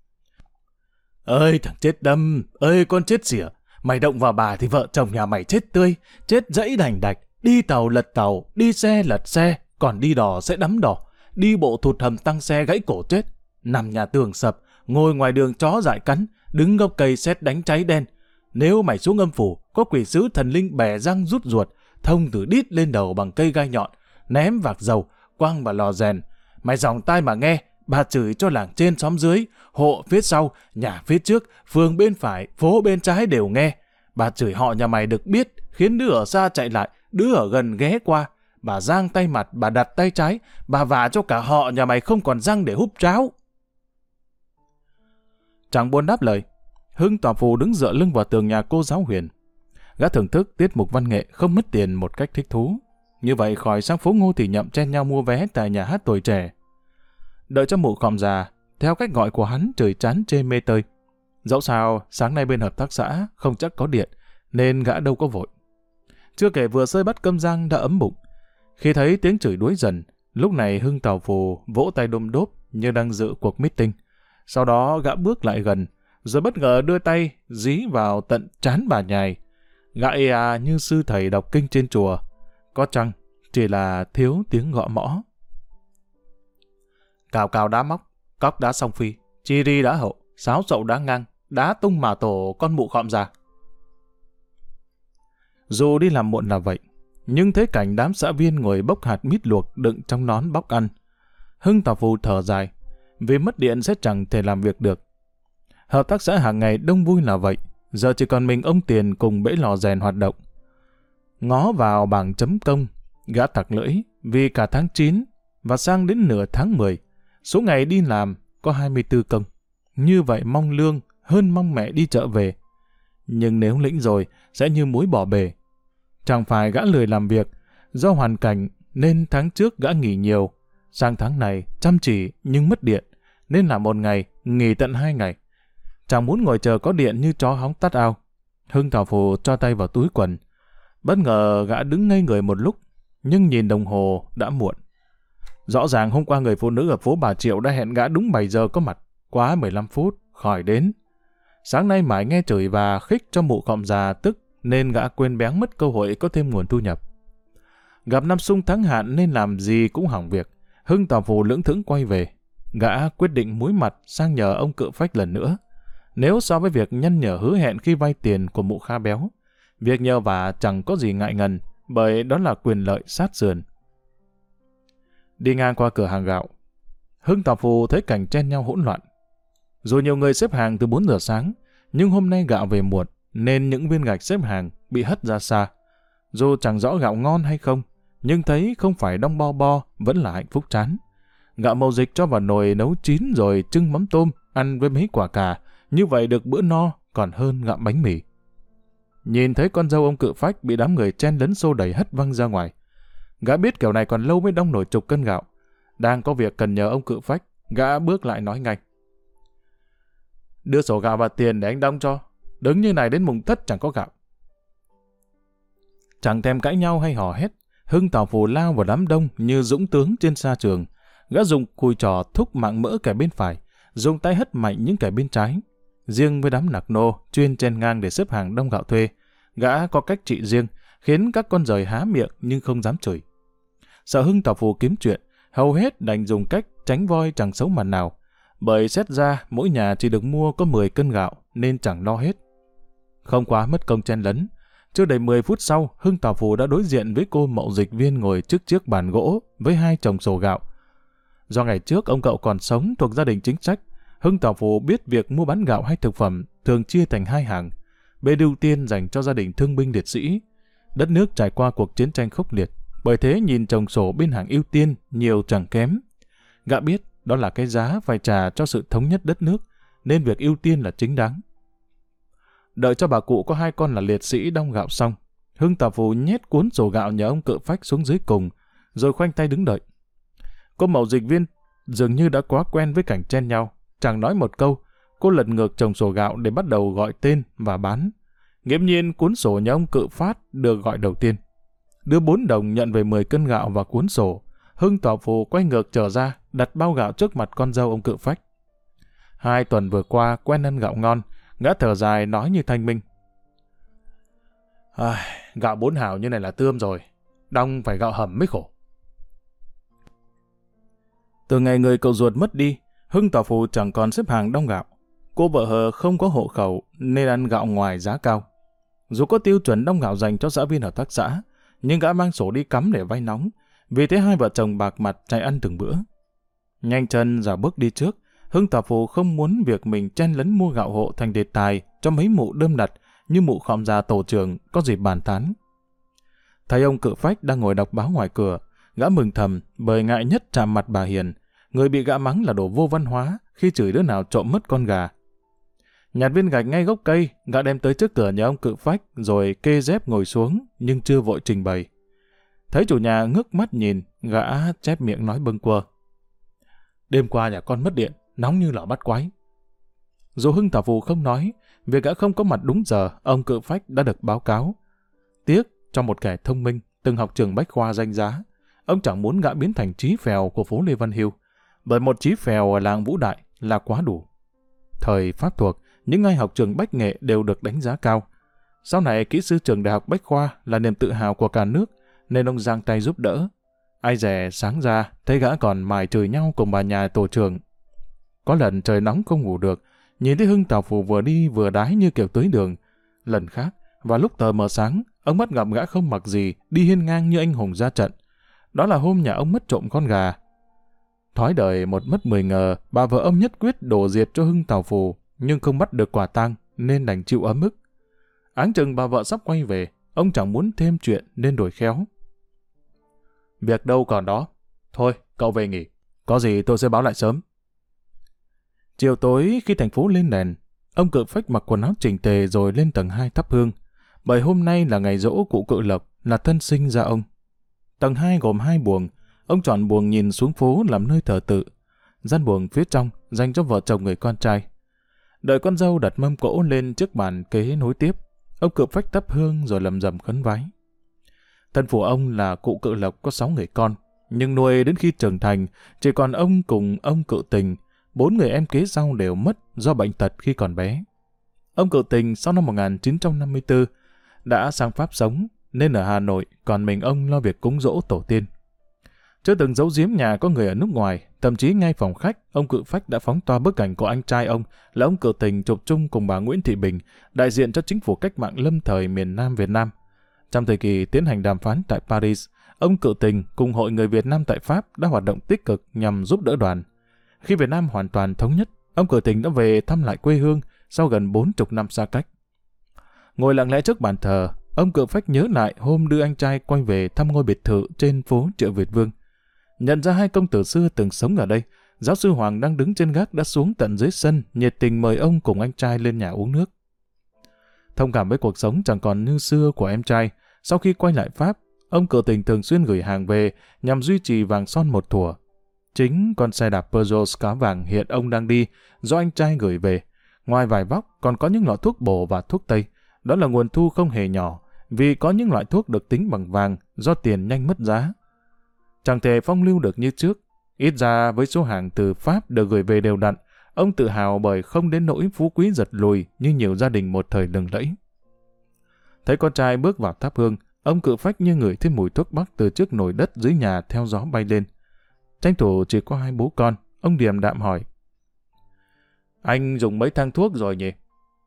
Ơi thằng chết đâm, ơi con chết xỉa, mày động vào bà thì vợ chồng nhà mày chết tươi, chết dẫy đành đạch, đi tàu lật tàu, đi xe lật xe, còn đi đò sẽ đắm đò, đi bộ thụt hầm tăng xe gãy cổ chết, nằm nhà tường sập, ngồi ngoài đường chó dại cắn, đứng gốc cây sét đánh cháy đen. Nếu mày xuống âm phủ, có quỷ sứ thần linh bẻ răng rút ruột, thông từ đít lên đầu bằng cây gai nhọn, ném vạc dầu, quăng vào lò rèn. Mày dòng tai mà nghe, bà chửi cho làng trên xóm dưới, hộ phía sau, nhà phía trước, phường bên phải, phố bên trái đều nghe. Bà chửi họ nhà mày được biết, khiến đứa ở xa chạy lại, đứa ở gần ghé qua. Bà giang tay mặt, bà đặt tay trái, bà vả cho cả họ nhà mày không còn răng để húp cháo. Chẳng buồn đáp lời, Hưng tòa phù đứng dựa lưng vào tường nhà cô giáo Huyền. Gã thưởng thức tiết mục văn nghệ không mất tiền một cách thích thú. Như vậy khỏi sang phố Ngô Thị Nhậm chen nhau mua vé tại nhà hát tuổi trẻ. Đợi cho mụ khòm già, theo cách gọi của hắn trời chán chê mê tơi. Dẫu sao, sáng nay bên hợp tác xã không chắc có điện, nên gã đâu có vội. Chưa kể vừa xơi bắt cơm rang đã ấm bụng. Khi thấy tiếng chửi đuối dần, lúc này Hưng tàu phù vỗ tay đôm đốp như đang dự cuộc meeting. Sau đó gã bước lại gần, rồi bất ngờ đưa tay dí vào tận trán bà nhài. Gã ê à như sư thầy đọc kinh trên chùa. Có chăng chỉ là thiếu tiếng gõ mõ. Cào cào đá móc, cóc đá song phi, chi ri đá hậu, sáo sậu đá ngang, đá tung mà tổ con mụ khọm già. Dù đi làm muộn là vậy, nhưng thấy cảnh đám xã viên ngồi bốc hạt mít luộc đựng trong nón bóc ăn, Hưng tào phù thở dài, vì mất điện sẽ chẳng thể làm việc được. Hợp tác xã hàng ngày đông vui là vậy, giờ chỉ còn mình ông Tiền cùng bẫy lò rèn hoạt động. Ngó vào bảng chấm công, gã tặc lưỡi vì cả tháng chín và sang đến nửa tháng mười, số ngày đi làm có hai mươi tư công. Như vậy mong lương hơn mong mẹ đi chợ về. Nhưng nếu lĩnh rồi sẽ như muối bỏ bể. Chẳng phải gã lười làm việc, do hoàn cảnh nên tháng trước gã nghỉ nhiều. Sang tháng này chăm chỉ nhưng mất điện, nên là một ngày nghỉ tận hai ngày. Chẳng muốn ngồi chờ có điện như chó hóng tắt ao. Hưng thảo phù cho tay vào túi quần. Bất ngờ gã đứng ngây người một lúc, nhưng nhìn đồng hồ đã muộn. Rõ ràng hôm qua người phụ nữ ở phố Bà Triệu đã hẹn gã đúng bảy giờ có mặt, quá mười lăm phút, khỏi đến. Sáng nay mãi nghe chửi và khích cho mụ khọm già tức, nên gã quên béng mất cơ hội có thêm nguồn thu nhập. Gặp năm sung tháng hạn nên làm gì cũng hỏng việc. Hưng tào phù lững thững quay về. Gã quyết định múi mặt sang nhờ ông Cự Phách lần nữa. Nếu so với việc nhăn nhở hứa hẹn khi vay tiền của mụ Kha Béo, việc nhờ vả chẳng có gì ngại ngần, bởi đó là quyền lợi sát sườn. Đi ngang qua cửa hàng gạo, Hưng tào phù thấy cảnh chen nhau hỗn loạn. Dù nhiều người xếp hàng từ bốn giờ sáng, nhưng hôm nay gạo về muộn, nên những viên gạch xếp hàng bị hất ra xa. Dù chẳng rõ gạo ngon hay không, nhưng thấy không phải đong bo bo vẫn là hạnh phúc chán. Gạo màu dịch cho vào nồi nấu chín rồi trưng mắm tôm, ăn với mấy quả cà, như vậy được bữa no còn hơn gặm bánh mì. nhìn thấy con dâu ông Cự Phách bị đám người chen lấn xô đẩy hất văng ra ngoài. Gã biết kiểu này còn lâu mới đong nổi chục cân gạo. Đang có việc cần nhờ ông Cự Phách, gã bước lại nói ngay. Đưa sổ gạo và tiền để anh đong cho. Đứng như này đến mùng Tết chẳng có gạo. Chẳng thèm cãi nhau hay hò hét, Hưng Tào Phù lao vào đám đông như dũng tướng trên sa trường. Gã dùng cùi trò thúc mạng mỡ kẻ bên phải, dùng tay hất mạnh những kẻ bên trái. Riêng với đám nạc nô chuyên chen ngang để xếp hàng đông gạo thuê, gã có cách trị riêng, khiến các con giời há miệng nhưng không dám chửi. Sợ Hưng Tào Phù kiếm chuyện, hầu hết đành dùng cách tránh voi chẳng xấu mặt nào, bởi xét ra mỗi nhà chỉ được mua có mười cân gạo nên chẳng lo hết. Không quá mất công chen lấn, chưa đầy mười phút sau, Hưng Tào Phù đã đối diện với cô mậu dịch viên ngồi trước chiếc bàn gỗ với hai chồng sổ gạo. Do ngày trước ông cậu còn sống thuộc gia đình chính sách, Hưng Tào Phù biết việc mua bán gạo hay thực phẩm thường chia thành hai hàng. Bên ưu tiên dành cho gia đình thương binh liệt sĩ. Đất nước trải qua cuộc chiến tranh khốc liệt, bởi thế nhìn chồng sổ bên hàng ưu tiên nhiều chẳng kém. Gã biết đó là cái giá phải trả cho sự thống nhất đất nước, nên việc ưu tiên là chính đáng. Đợi cho bà cụ có hai con là liệt sĩ đong gạo xong, Hưng Tào Phù nhét cuốn sổ gạo nhờ ông Cự Phách xuống dưới cùng, rồi khoanh tay đứng đợi. Cô mậu dịch viên dường như đã quá quen với cảnh chen nhau, chẳng nói một câu, cô lật ngược chồng sổ gạo để bắt đầu gọi tên và bán. Nghiễm nhiên cuốn sổ nhà ông Cự Phát được gọi đầu tiên. Đưa bốn đồng nhận về mười cân gạo và cuốn sổ, Hưng Tào Phù quay ngược trở ra, đặt bao gạo trước mặt con dâu ông Cự Phách. Hai tuần vừa qua quen ăn gạo ngon, gã thở dài nói như thanh minh. À, gạo bốn hào như này là tươm rồi, đong phải gạo hầm mới khổ. Từ ngày người cậu ruột mất đi, Hưng Tào Phù chẳng còn xếp hàng đong gạo. Cô vợ hờ không có hộ khẩu nên ăn gạo ngoài giá cao. Dù có tiêu chuẩn đong gạo dành cho xã viên hợp tác xã, nhưng gã mang sổ đi cắm để vay nóng, vì thế hai vợ chồng bạc mặt chạy ăn từng bữa. Nhanh chân dạo bước đi trước, Hưng Tào Phù không muốn việc mình chen lấn mua gạo hộ thành đề tài cho mấy mụ đơm đặt như mụ khọm già tổ trưởng có dịp bàn tán. Thấy ông Cự Phách đang ngồi đọc báo ngoài cửa, gã mừng thầm bởi ngại nhất chạm mặt bà Hiền, người bị gã mắng là đồ vô văn hóa khi chửi đứa nào trộm mất con gà. Nhặt viên gạch ngay gốc cây, gã đem tới trước cửa nhà ông Cự Phách rồi kê dép ngồi xuống nhưng chưa vội trình bày. Thấy chủ nhà ngước mắt nhìn, gã chép miệng nói bâng quơ. Đêm qua nhà con mất điện, nóng như lò bắt quái. Dù Hưng Tào Phù không nói, việc gã không có mặt đúng giờ, ông Cự Phách đã được báo cáo. Tiếc cho một kẻ thông minh, từng học trường bách khoa danh giá, ông chẳng muốn gã biến thành trí phèo của phố Lê Văn Hưu, bởi một trí phèo ở làng Vũ Đại là quá đủ. Thời Pháp thuộc, những ai học trường bách nghệ đều được đánh giá cao. Sau này kỹ sư trường đại học bách khoa là niềm tự hào của cả nước, nên ông giang tay giúp đỡ. Ai dè sáng ra thấy gã còn mải chửi nhau cùng bà nhà tổ trưởng. Có lần trời nóng không ngủ được, nhìn thấy Hưng Tào Phù vừa đi vừa đái như kiểu tưới đường. Lần khác, vào lúc tờ mờ sáng, ông bắt gặp gã không mặc gì, đi hiên ngang như anh hùng ra trận. Đó là hôm nhà ông mất trộm con gà. Thói đời một mất mười ngờ, bà vợ ông nhất quyết đổ diệt cho Hưng Tào Phù, nhưng không bắt được quả tang nên đành chịu ấm ức. Áng chừng bà vợ sắp quay về, ông chẳng muốn thêm chuyện nên đổi khéo. Việc đâu còn đó. Thôi, cậu về nghỉ. Có gì tôi sẽ báo lại sớm. Chiều tối khi thành phố lên đèn, ông Cự Phách mặc quần áo chỉnh tề rồi lên tầng hai thắp hương. Bởi hôm nay là ngày giỗ cụ Cự Lộc, là thân sinh ra ông. Tầng hai gồm hai buồng. Ông chọn buồng nhìn xuống phố làm nơi thờ tự. Gian buồng phía trong dành cho vợ chồng người con trai. Đợi con dâu đặt mâm cỗ lên trước bàn kế nối tiếp, ông Cự Phách thắp hương rồi lầm rầm khấn vái. Thân phụ ông là cụ Cự Lộc có sáu người con, nhưng nuôi đến khi trưởng thành, chỉ còn ông cùng ông Cự Tình, bốn người em kế sau đều mất do bệnh tật khi còn bé. Ông Cự Tình sau năm một nghìn chín trăm năm mươi tư đã sang Pháp sống, nên ở Hà Nội còn mình ông lo việc cúng dỗ tổ tiên. Chưa từng giấu giếm nhà có người ở nước ngoài, thậm chí ngay phòng khách, ông Cự Phách đã phóng to bức ảnh của anh trai ông là ông Cự Tình chụp chung cùng bà Nguyễn Thị Bình, đại diện cho chính phủ cách mạng lâm thời miền Nam Việt Nam. Trong thời kỳ tiến hành đàm phán tại Paris, ông Cự Tình cùng Hội người Việt Nam tại Pháp đã hoạt động tích cực nhằm giúp đỡ đoàn. Khi Việt Nam hoàn toàn thống nhất, ông Cự Tình đã về thăm lại quê hương sau gần bốn chục năm xa cách. Ngồi lặng lẽ trước bàn thờ, ông Cự Phách nhớ lại hôm đưa anh trai quay về thăm ngôi biệt thự trên phố Triệu Việt Vương. Nhận ra hai công tử xưa từng sống ở đây, giáo sư Hoàng đang đứng trên gác đã xuống tận dưới sân, nhiệt tình mời ông cùng anh trai lên nhà uống nước. Thông cảm với cuộc sống chẳng còn như xưa của em trai, sau khi quay lại Pháp, ông cự tình thường xuyên gửi hàng về nhằm duy trì vàng son một thủa. Chính con xe đạp Peugeot cá vàng hiện ông đang đi do anh trai gửi về. Ngoài vải vóc còn có những lọ thuốc bổ và thuốc tây. Đó là nguồn thu không hề nhỏ, vì có những loại thuốc được tính bằng vàng do tiền nhanh mất giá. Chẳng thể phong lưu được như trước. Ít ra với số hàng từ Pháp được gửi về đều đặn, ông tự hào bởi không đến nỗi phú quý giật lùi như nhiều gia đình một thời lừng lẫy. Thấy con trai bước vào thắp hương, ông cự phách như ngửi thấy mùi thuốc bắc từ trước nồi đất dưới nhà theo gió bay lên. Tranh thủ chỉ có hai bố con, ông điềm đạm hỏi. Anh dùng mấy thang thuốc rồi nhỉ?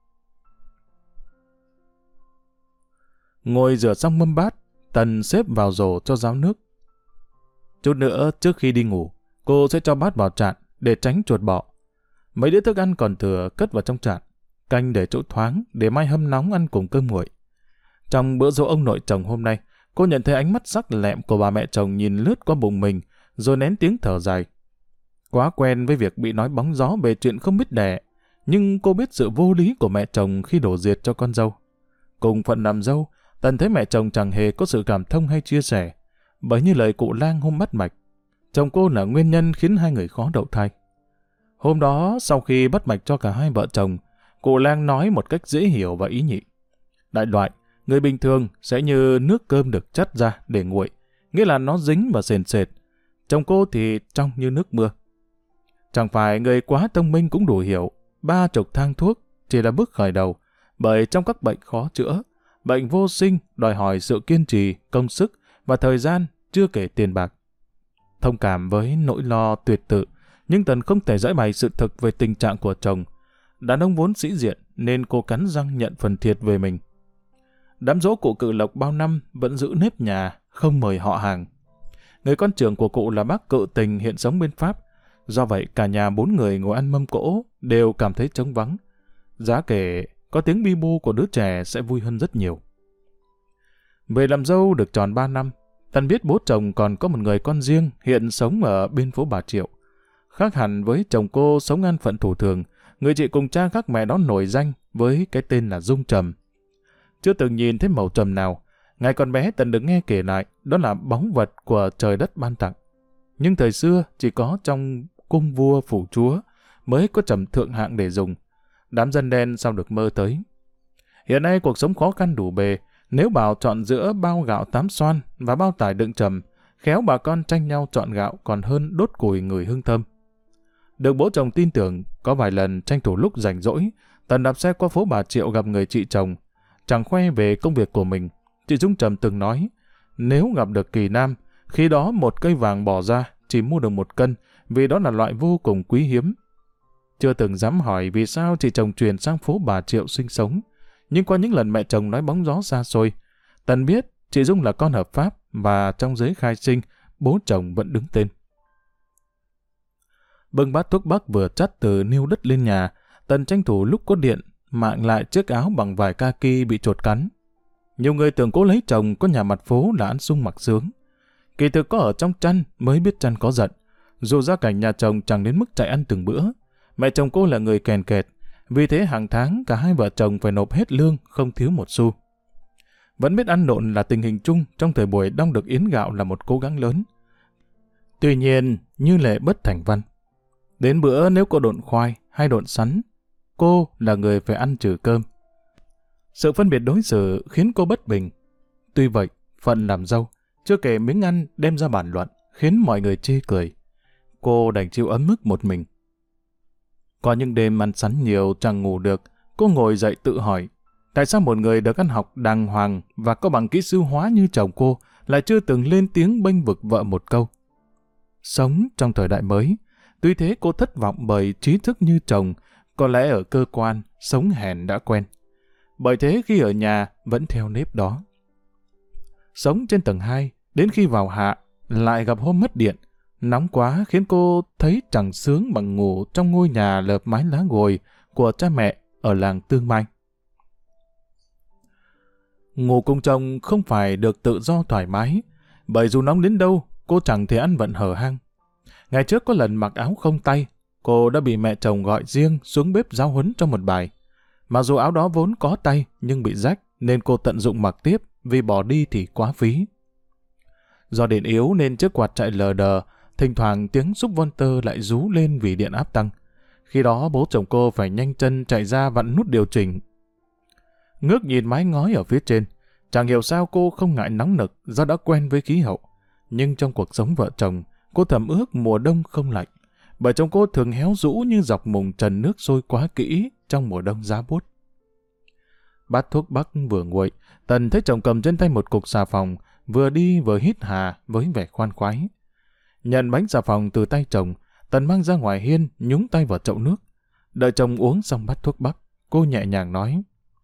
Ngồi rửa xong mâm bát, Tần xếp vào rổ cho ráo nước. Chút nữa trước khi đi ngủ, cô sẽ cho bát vào chạn để tránh chuột bọ. Mấy đĩa thức ăn còn thừa cất vào trong chạn, canh để chỗ thoáng để mai hâm nóng ăn cùng cơm nguội. Trong bữa giỗ ông nội chồng hôm nay, cô nhận thấy ánh mắt sắc lẹm của bà mẹ chồng nhìn lướt qua bụng mình, rồi nén tiếng thở dài. Quá quen với việc bị nói bóng gió về chuyện không biết đẻ, nhưng cô biết sự vô lý của mẹ chồng khi đổ diệt cho con dâu. Cùng phận làm dâu, Tần thấy mẹ chồng chẳng hề có sự cảm thông hay chia sẻ, bởi như lời cụ Lang hôm bắt mạch, chồng cô là nguyên nhân khiến hai người khó đậu thai. Hôm đó, sau khi bắt mạch cho cả hai vợ chồng, cụ Lang nói một cách dễ hiểu và ý nhị. Đại loại, người bình thường sẽ như nước cơm được chắt ra để nguội, nghĩa là nó dính và sền sệt. Chồng cô thì trong như nước mưa. Chẳng phải người quá thông minh cũng đủ hiểu, ba chục thang thuốc chỉ là bước khởi đầu, bởi trong các bệnh khó chữa, bệnh vô sinh đòi hỏi sự kiên trì, công sức và thời gian, chưa kể tiền bạc. Thông cảm với nỗi lo tuyệt tự, nhưng Tần không thể giải bày sự thực về tình trạng của chồng. Đàn ông vốn sĩ diện nên cô cắn răng nhận phần thiệt về mình. Đám giỗ cụ Cự Lộc bao năm vẫn giữ nếp nhà, không mời họ hàng. Người con trưởng của cụ là bác Cự Tình hiện sống bên Pháp. Do vậy cả nhà bốn người ngồi ăn mâm cỗ đều cảm thấy trống vắng. Giá kể có tiếng bi bu của đứa trẻ sẽ vui hơn rất nhiều. Về làm dâu được tròn ba năm, Tần biết bố chồng còn có một người con riêng hiện sống ở bên phố Bà Triệu. Khác hẳn với chồng cô sống an phận thủ thường, người chị cùng cha khác mẹ đó nổi danh với cái tên là Dung Trầm. Chưa từng nhìn thấy màu trầm nào, ngày còn bé Tần được nghe kể lại đó là báu vật của trời đất ban tặng. Nhưng thời xưa chỉ có trong cung vua phủ chúa mới có trầm thượng hạng để dùng. Đám dân đen sao được mơ tới. Hiện nay cuộc sống khó khăn đủ bề, nếu bảo chọn giữa bao gạo tám xoan và bao tải đựng trầm, khéo bà con tranh nhau chọn gạo còn hơn đốt củi người hương thơm. Được bố chồng tin tưởng, có vài lần tranh thủ lúc rảnh rỗi, Tần đạp xe qua phố Bà Triệu gặp người chị chồng. Chẳng khoe về công việc của mình, chị Dung Trầm từng nói, nếu gặp được kỳ nam, khi đó một cây vàng bỏ ra chỉ mua được một cân, vì đó là loại vô cùng quý hiếm. Chưa từng dám hỏi vì sao chị chồng chuyển sang phố Bà Triệu sinh sống, nhưng qua những lần mẹ chồng nói bóng gió xa xôi, Tần biết chị Dung là con hợp pháp và trong giấy khai sinh, bố chồng vẫn đứng tên. Bưng bát thuốc bắc vừa chắt từ niêu đất lên nhà, Tần tranh thủ lúc có điện, mạng lại chiếc áo bằng vải kaki bị chột cắn. Nhiều người tưởng cố lấy chồng có nhà mặt phố là ăn sung mặc sướng. Kỳ thực có ở trong chăn mới biết chăn có giận. Dù gia cảnh nhà chồng chẳng đến mức chạy ăn từng bữa, mẹ chồng cô là người kèn kẹt, vì thế hàng tháng cả hai vợ chồng phải nộp hết lương, không thiếu một xu. Vẫn biết ăn nộn là tình hình chung trong thời buổi đong được yến gạo là một cố gắng lớn. Tuy nhiên, như lệ bất thành văn. Đến bữa nếu có độn khoai hay độn sắn, cô là người phải ăn trừ cơm. Sự phân biệt đối xử khiến cô bất bình. Tuy vậy, phận làm dâu, chưa kể miếng ăn đem ra bàn luận, khiến mọi người chê cười. Cô đành chịu ấm ức một mình. Có những đêm ăn sắn nhiều chẳng ngủ được, cô ngồi dậy tự hỏi, tại sao một người được ăn học đàng hoàng và có bằng kỹ sư hóa như chồng cô lại chưa từng lên tiếng bênh vực vợ một câu. Sống trong thời đại mới, tuy thế cô thất vọng bởi trí thức như chồng, có lẽ ở cơ quan, sống hèn đã quen. Bởi thế khi ở nhà vẫn theo nếp đó. Sống trên tầng hai, đến khi vào hạ, lại gặp hôm mất điện. Nóng quá khiến cô thấy chẳng sướng bằng ngủ trong ngôi nhà lợp mái lá gồi của cha mẹ ở làng Tương Mai. Ngủ cùng chồng không phải được tự do thoải mái, bởi dù nóng đến đâu, cô chẳng thể ăn vận hở hang. Ngày trước có lần mặc áo không tay, cô đã bị mẹ chồng gọi riêng xuống bếp giáo huấn cho một bài. Mặc dù áo đó vốn có tay nhưng bị rách nên cô tận dụng mặc tiếp, vì bỏ đi thì quá phí. Do điện yếu nên chiếc quạt chạy lờ đờ, thỉnh thoảng tiếng xúc von tơ lại rú lên vì điện áp tăng. Khi đó bố chồng cô phải nhanh chân chạy ra vặn nút điều chỉnh. Ngước nhìn mái ngói ở phía trên, chẳng hiểu sao cô không ngại nóng nực do đã quen với khí hậu. Nhưng trong cuộc sống vợ chồng, cô thầm ước mùa đông không lạnh, bởi chồng cô thường héo rũ như dọc mùng trần nước sôi quá kỹ trong mùa đông giá buốt. Bát thuốc bắc vừa nguội, Tần thấy chồng cầm trên tay một cục xà phòng, vừa đi vừa hít hà với vẻ khoan khoái. Nhận bánh xà phòng từ tay chồng, Tần mang ra ngoài hiên, nhúng tay vào chậu nước. Đợi chồng uống xong bát thuốc bắc, cô nhẹ nhàng nói: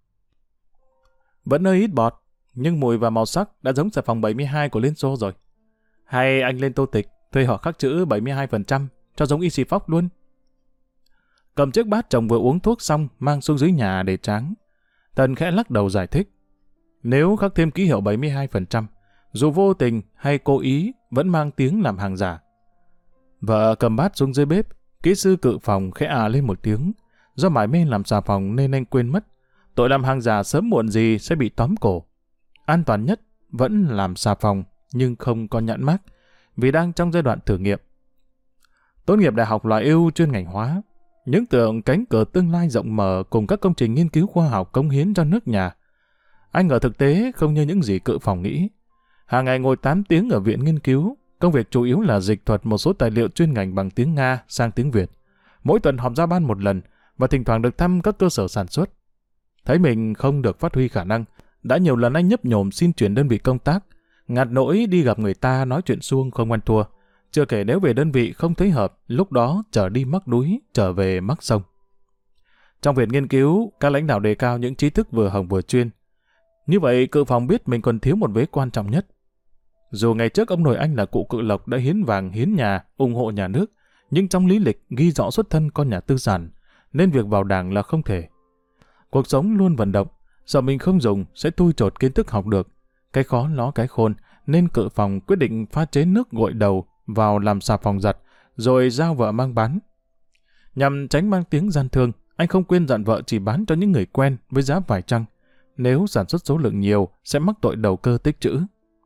Vẫn hơi ít bọt, nhưng mùi và màu sắc đã giống xà phòng bảy mươi hai của Liên Xô rồi. Hay anh lên Tô Tịch, thuê họ khắc chữ bảy mươi hai phần trăm, cho giống Easy Fox luôn. Cầm chiếc bát chồng vừa uống thuốc xong, mang xuống dưới nhà để tráng. Tần khẽ lắc đầu giải thích: Nếu khắc thêm ký hiệu bảy mươi hai phần trăm, dù vô tình hay cố ý, vẫn mang tiếng làm hàng giả. Vợ cầm bát xuống dưới bếp, kỹ sư cự phòng khẽ à lên một tiếng. Do mải mê làm xà phòng nên anh quên mất, tội làm hàng giả sớm muộn gì sẽ bị tóm cổ. An toàn nhất vẫn làm xà phòng, nhưng không có nhãn mác, vì đang trong giai đoạn thử nghiệm. Tốt nghiệp đại học loại ưu chuyên ngành hóa, những tưởng cánh cửa tương lai rộng mở cùng các công trình nghiên cứu khoa học cống hiến cho nước nhà. Anh ở thực tế không như những gì cự phòng nghĩ. Hàng ngày ngồi tám tiếng ở viện nghiên cứu, công việc chủ yếu là dịch thuật một số tài liệu chuyên ngành bằng tiếng Nga sang tiếng Việt. Mỗi tuần họp ra ban một lần và thỉnh thoảng được thăm các cơ sở sản xuất. Thấy mình không được phát huy khả năng, đã nhiều lần anh nhấp nhổm xin chuyển đơn vị công tác, ngặt nỗi đi gặp người ta nói chuyện suông không ăn thua. Chưa kể nếu về đơn vị không thấy hợp, lúc đó trở đi mắc núi, trở về mắc sông. Trong viện nghiên cứu, các lãnh đạo đề cao những trí thức vừa hồng vừa chuyên. Như vậy, cự phòng biết mình còn thiếu một vế quan trọng nhất. Dù ngày trước ông nội anh là cụ Cự Lộc đã hiến vàng hiến nhà, ủng hộ nhà nước, nhưng trong lý lịch ghi rõ xuất thân con nhà tư sản, nên việc vào đảng là không thể. Cuộc sống luôn vận động, sợ mình không dùng sẽ thui chột kiến thức học được. Cái khó ló cái khôn, nên cự phòng quyết định pha chế nước gội đầu vào làm xà phòng giặt, rồi giao vợ mang bán. Nhằm tránh mang tiếng gian thương, anh không quên dặn vợ chỉ bán cho những người quen với giá vài chăng. Nếu sản xuất số lượng nhiều, sẽ mắc tội đầu cơ tích trữ.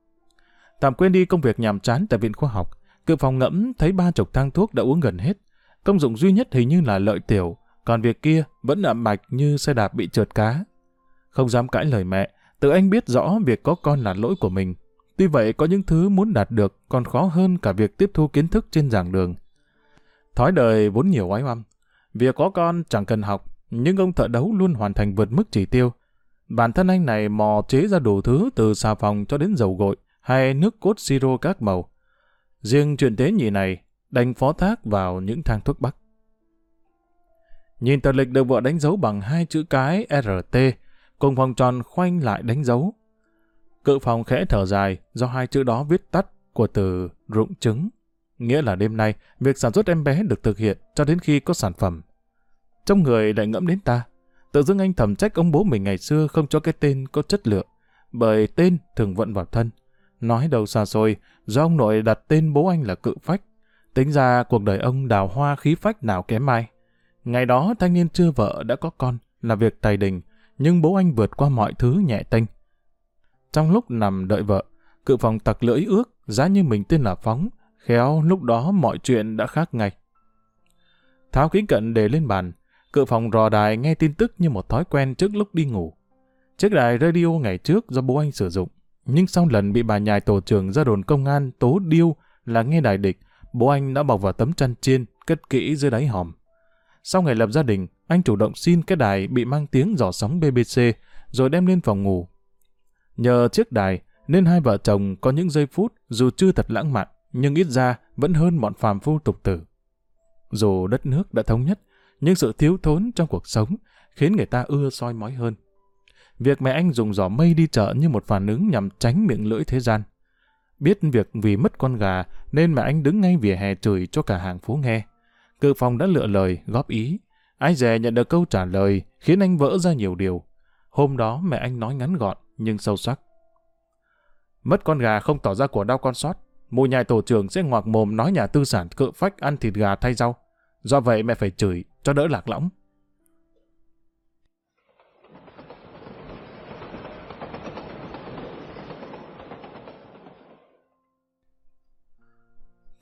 Tạm quên đi công việc nhàm chán tại viện khoa học, cự phòng ngẫm thấy ba chục thang thuốc đã uống gần hết. Công dụng duy nhất hình như là lợi tiểu, còn việc kia vẫn ậm mạch như xe đạp bị trượt cá. Không dám cãi lời mẹ, tự anh biết rõ việc có con là lỗi của mình. Tuy vậy có những thứ muốn đạt được còn khó hơn cả việc tiếp thu kiến thức trên giảng đường. Thói đời vốn nhiều oái oăm. Việc có con chẳng cần học, nhưng ông thợ đấu luôn hoàn thành vượt mức chỉ tiêu. Bản thân anh này mò chế ra đủ thứ từ xà phòng cho đến dầu gội hay nước cốt siro các màu. Riêng chuyện tế nhị này đành phó thác vào những thang thuốc bắc. Nhìn tờ lịch được vợ đánh dấu bằng hai chữ cái rờ tê, cùng vòng tròn khoanh lại đánh dấu. Cự phòng khẽ thở dài do hai chữ đó viết tắt của từ rụng trứng, nghĩa là đêm nay việc sản xuất em bé được thực hiện cho đến khi có sản phẩm. Trong người lại ngẫm đến ta, tự dưng anh thầm trách ông bố mình ngày xưa không cho cái tên có chất lượng, bởi tên thường vận vào thân. Nói đầu xa xôi, do ông nội đặt tên bố anh là Cự Phách, tính ra cuộc đời ông đào hoa khí phách nào kém ai. Ngày đó thanh niên chưa vợ đã có con là việc tài đình, nhưng bố anh vượt qua mọi thứ nhẹ tênh. Trong lúc nằm đợi vợ, Cự phòng tặc lưỡi ước, giá như mình tên là Phóng, khéo lúc đó mọi chuyện đã khác ngay. Tháo kính cận để lên bàn, Cự phòng rò đài nghe tin tức như một thói quen trước lúc đi ngủ. Chiếc đài radio ngày trước do bố anh sử dụng, nhưng sau lần bị bà nhài tổ trưởng ra đồn công an tố điêu là nghe đài địch, bố anh đã bọc vào tấm chăn chiên, cất kỹ dưới đáy hòm. Sau ngày lập gia đình, anh chủ động xin cái đài bị mang tiếng dò sóng bê bê xê, rồi đem lên phòng ngủ. Nhờ chiếc đài, nên hai vợ chồng có những giây phút dù chưa thật lãng mạn, nhưng ít ra vẫn hơn bọn phàm phu tục tử. Dù đất nước đã thống nhất, nhưng sự thiếu thốn trong cuộc sống khiến người ta ưa soi mói hơn. Việc mẹ anh dùng giỏ mây đi chợ như một phản ứng nhằm tránh miệng lưỡi thế gian. Biết việc vì mất con gà nên mẹ anh đứng ngay vỉa hè chửi cho cả hàng phố nghe. Cự phòng đã lựa lời, góp ý. Ai dè nhận được câu trả lời khiến anh vỡ ra nhiều điều. Hôm đó mẹ anh nói ngắn gọn nhưng sâu sắc. Mất con gà không tỏ ra của đau con sót. Mụ nhài tổ trưởng sẽ ngoạc mồm nói nhà tư sản Cự Phách ăn thịt gà thay rau. Do vậy mẹ phải chửi cho đỡ lạc lõng.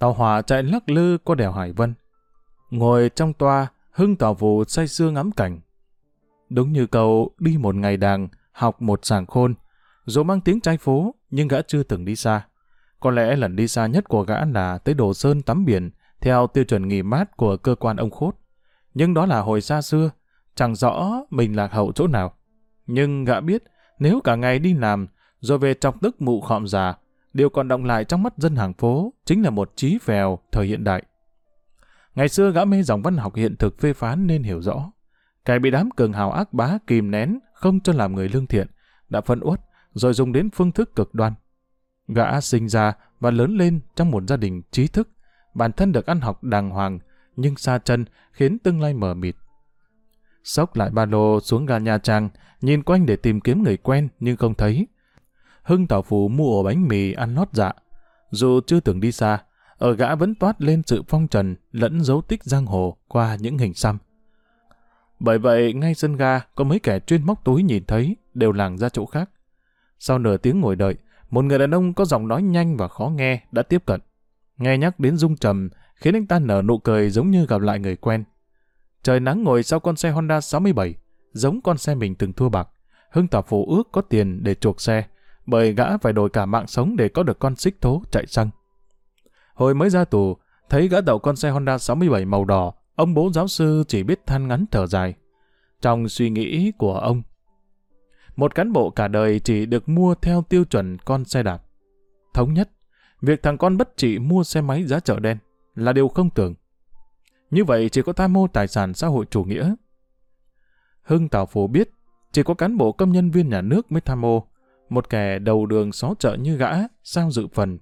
Tàu hỏa chạy lắc lư qua đèo Hải Vân. Ngồi trong toa, Hưng tỏ vụ say sưa ngắm cảnh. Đúng như câu đi một ngày đàng, học một sàng khôn. Dù mang tiếng trai phố, nhưng gã chưa từng đi xa. Có lẽ lần đi xa nhất của gã là tới Đồ Sơn tắm biển, theo tiêu chuẩn nghỉ mát của cơ quan ông Khốt. Nhưng đó là hồi xa xưa, chẳng rõ mình lạc hậu chỗ nào. Nhưng gã biết, nếu cả ngày đi làm, rồi về chọc tức mụ khọm già, điều còn đọng lại trong mắt dân hàng phố chính là một trí phèo thời hiện đại. Ngày xưa gã mê dòng văn học hiện thực phê phán nên hiểu rõ. Kẻ bị đám cường hào ác bá kìm nén, không cho làm người lương thiện, đã phân uất, rồi dùng đến phương thức cực đoan. Gã sinh ra và lớn lên trong một gia đình trí thức, bản thân được ăn học đàng hoàng, nhưng xa chân khiến tương lai mờ mịt. Xốc lại ba lô xuống ga Nha Trang, nhìn quanh để tìm kiếm người quen nhưng không thấy. Hưng tỏ phù mua ổ bánh mì ăn lót dạ. Dù chưa từng đi xa, ở gã vẫn toát lên sự phong trần lẫn dấu tích giang hồ qua những hình xăm. Bởi vậy, ngay sân ga có mấy kẻ chuyên móc túi nhìn thấy đều lảng ra chỗ khác. Sau nửa tiếng ngồi đợi, một người đàn ông có giọng nói nhanh và khó nghe đã tiếp cận. Nghe nhắc đến Dung Trầm khiến anh ta nở nụ cười giống như gặp lại người quen. Trời nắng ngồi sau con xe Honda sáu mươi bảy, giống con xe mình từng thua bạc. Hưng tỏ phù ước có tiền để chuộc xe, bởi gã phải đổi cả mạng sống để có được con xích thố chạy xăng. Hồi mới ra tù, thấy gã đậu con xe Honda sáu mươi bảy màu đỏ, ông bố giáo sư chỉ biết than ngắn thở dài. Trong suy nghĩ của ông, một cán bộ cả đời chỉ được mua theo tiêu chuẩn con xe đạp. Thống nhất, việc thằng con bất trị mua xe máy giá chợ đen là điều không tưởng. Như vậy chỉ có tham mô tài sản xã hội chủ nghĩa. Hưng tảo phù biết, chỉ có cán bộ công nhân viên nhà nước mới tham mô. Một kẻ đầu đường xó chợ như gã, sao dự phần.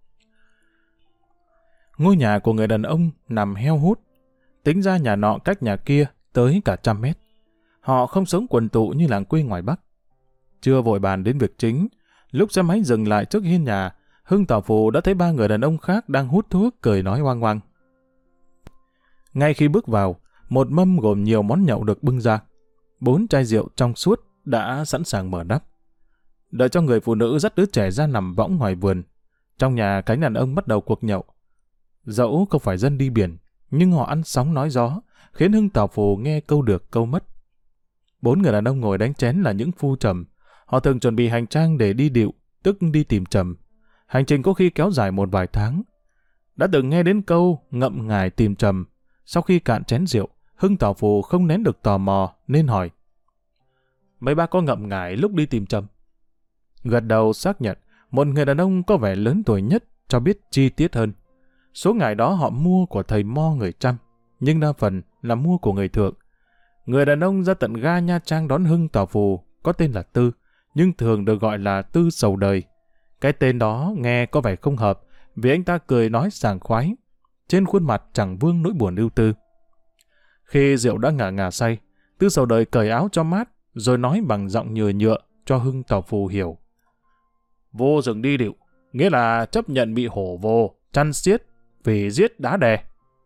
Ngôi nhà của người đàn ông nằm heo hút. Tính ra nhà nọ cách nhà kia tới cả trăm mét. Họ không sống quần tụ như làng quê ngoài Bắc. Chưa vội bàn đến việc chính, lúc xe máy dừng lại trước hiên nhà, Hưng tỏ phù đã thấy ba người đàn ông khác đang hút thuốc cười nói oang oang. Ngay khi bước vào, một mâm gồm nhiều món nhậu được bưng ra. Bốn chai rượu trong suốt đã sẵn sàng mở nắp. Đợi cho người phụ nữ dắt đứa trẻ ra nằm võng ngoài vườn. Trong nhà cánh đàn ông bắt đầu cuộc nhậu. Dẫu không phải dân đi biển, nhưng họ ăn sóng nói gió, khiến Hưng tảo phù nghe câu được câu mất. Bốn người đàn ông ngồi đánh chén là những phu trầm. Họ thường chuẩn bị hành trang để đi điệu, tức đi tìm trầm. Hành trình có khi kéo dài một vài tháng. Đã từng nghe đến câu ngậm ngài tìm trầm. Sau khi cạn chén rượu, Hưng tảo phù không nén được tò mò nên hỏi: mấy ba có ngậm ngài lúc đi tìm trầm? Gật đầu xác nhận, một người đàn ông có vẻ lớn tuổi nhất cho biết chi tiết hơn. Số ngải đó họ mua của thầy mo người Chăm, nhưng đa phần là mua của người Thượng. Người đàn ông ra tận ga Nha Trang đón Hưng tảo phù có tên là Tư, nhưng thường được gọi là Tư sầu đời. Cái tên đó nghe có vẻ không hợp, vì anh ta cười nói sảng khoái. Trên khuôn mặt chẳng vương nỗi buồn ưu tư. Khi rượu đã ngả ngả say, Tư sầu đời cởi áo cho mát, rồi nói bằng giọng nhừa nhựa cho Hưng tảo phù hiểu. Vô rừng đi điệu, nghĩa là chấp nhận bị hổ vô, chăn xiết, vì giết đá đè.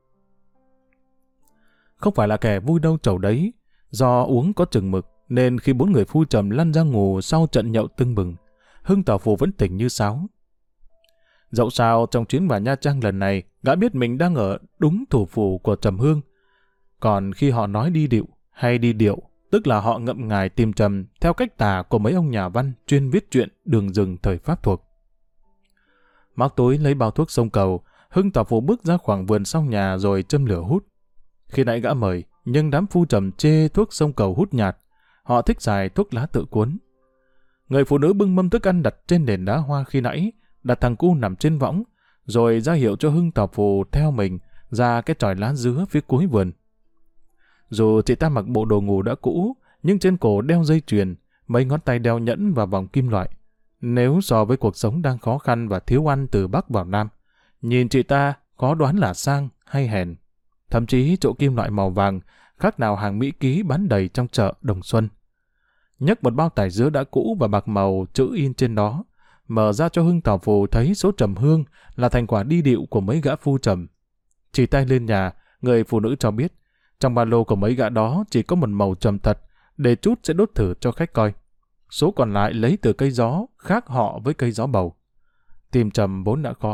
Không phải là kẻ vui đâu chầu đấy, do uống có chừng mực, nên khi bốn người phu trầm lăn ra ngủ sau trận nhậu tưng bừng, Hưng tảo phù vẫn tỉnh như sáo. Dẫu sao trong chuyến vào Nha Trang lần này, gã biết mình đang ở đúng thủ phủ của Trầm Hương. Còn khi họ nói đi điệu hay đi điệu, tức là họ ngậm ngài tìm trầm theo cách tả của mấy ông nhà văn chuyên viết truyện đường rừng thời Pháp thuộc. Móc túi lấy bao thuốc sông cầu, Hưng tảo phù bước ra khoảng vườn sau nhà rồi châm lửa hút. Khi nãy gã mời, nhưng đám phu trầm chê thuốc sông cầu hút nhạt, họ thích xài thuốc lá tự cuốn. Người phụ nữ bưng mâm thức ăn đặt trên nền đá hoa khi nãy, đặt thằng cu nằm trên võng, rồi ra hiệu cho Hưng tảo phù theo mình ra cái chòi lá dứa phía cuối vườn. Dù chị ta mặc bộ đồ ngủ đã cũ, nhưng trên cổ đeo dây chuyền, mấy ngón tay đeo nhẫn và vòng kim loại. Nếu so với cuộc sống đang khó khăn và thiếu ăn từ Bắc vào Nam, nhìn chị ta khó đoán là sang hay hèn. Thậm chí chỗ kim loại màu vàng khác nào hàng Mỹ ký bán đầy trong chợ Đồng Xuân. Nhấc một bao tải dứa đã cũ và bạc màu chữ in trên đó, mở ra cho Hưng tảo phù thấy số trầm hương là thành quả đi điệu của mấy gã phu trầm. Chỉ tay lên nhà, người phụ nữ cho biết, trong ba lô của mấy gã đó chỉ có một màu trầm thật, để chút sẽ đốt thử cho khách coi. Số còn lại lấy từ cây gió, khác họ với cây gió bầu. Tìm trầm vốn đã khó,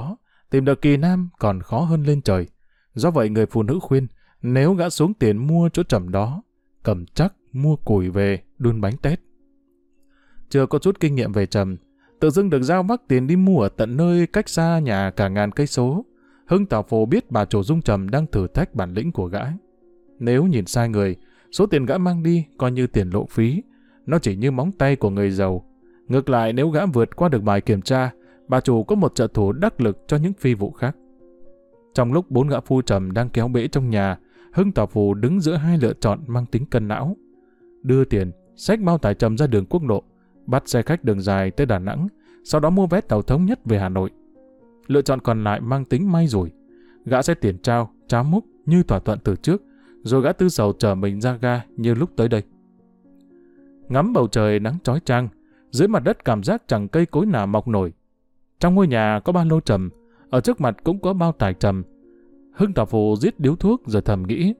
tìm được kỳ nam còn khó hơn lên trời. Do vậy người phụ nữ khuyên, nếu gã xuống tiền mua chỗ trầm đó, cầm chắc mua củi về đun bánh tét. Chưa có chút kinh nghiệm về trầm, tự dưng được giao vác tiền đi mua ở tận nơi cách xa nhà cả ngàn cây số. Hưng tảo phồ biết bà chủ dung trầm đang thử thách bản lĩnh của gã. Nếu nhìn sai người, số tiền gã mang đi coi như tiền lộ phí, nó chỉ như móng tay của người giàu. Ngược lại, nếu gã vượt qua được bài kiểm tra, bà chủ có một trợ thủ đắc lực cho những phi vụ khác. Trong lúc bốn gã phu trầm đang kéo bể trong nhà, Hưng tảo phù đứng giữa hai lựa chọn mang tính cân não: đưa tiền, xách bao tải trầm ra đường quốc lộ, bắt xe khách đường dài tới Đà Nẵng, sau đó mua vé tàu thống nhất về Hà Nội. Lựa chọn còn lại mang tính may rủi. Gã sẽ tiền trao, tráo múc như thỏa thuận từ trước, rồi gã tư sầu chở mình ra ga như lúc tới đây. Ngắm bầu trời nắng chói chang, dưới mặt đất cảm giác chẳng cây cối nào mọc nổi. Trong ngôi nhà có ba lô trầm, ở trước mặt cũng có bao tải trầm. Hưng tảo phù giết điếu thuốc rồi thầm nghĩ: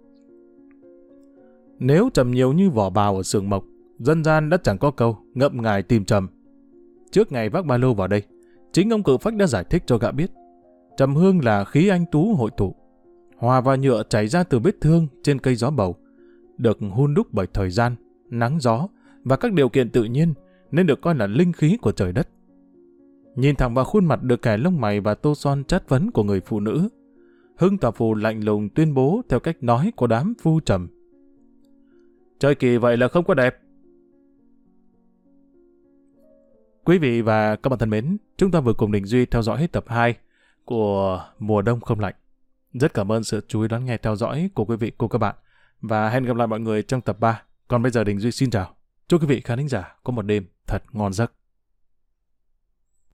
nếu trầm nhiều như vỏ bào ở xưởng mộc, dân gian đã chẳng có câu ngậm ngài tìm trầm. Trước ngày vác ba lô vào đây, chính ông cự phách đã giải thích cho gã biết, trầm hương là khí anh tú hội tụ, hòa vào nhựa chảy ra từ vết thương trên cây gió bầu, được hun đúc bởi thời gian, nắng gió và các điều kiện tự nhiên, nên được coi là linh khí của trời đất. Nhìn thẳng vào khuôn mặt được kẻ lông mày và tô son chất vấn của người phụ nữ, Hưng tảo phù lạnh lùng tuyên bố theo cách nói của đám phu trầm: trời kỳ vậy là không có đẹp. Quý vị và các bạn thân mến, chúng ta vừa cùng Đình Duy theo dõi hết tập hai của Mùa Đông Không Lạnh. Rất cảm ơn sự chú ý đón nghe theo dõi của quý vị cùng các bạn, và hẹn gặp lại mọi người trong tập ba. Còn bây giờ Đình Duy xin chào. Chúc quý vị khán thính giả có một đêm thật ngon giấc.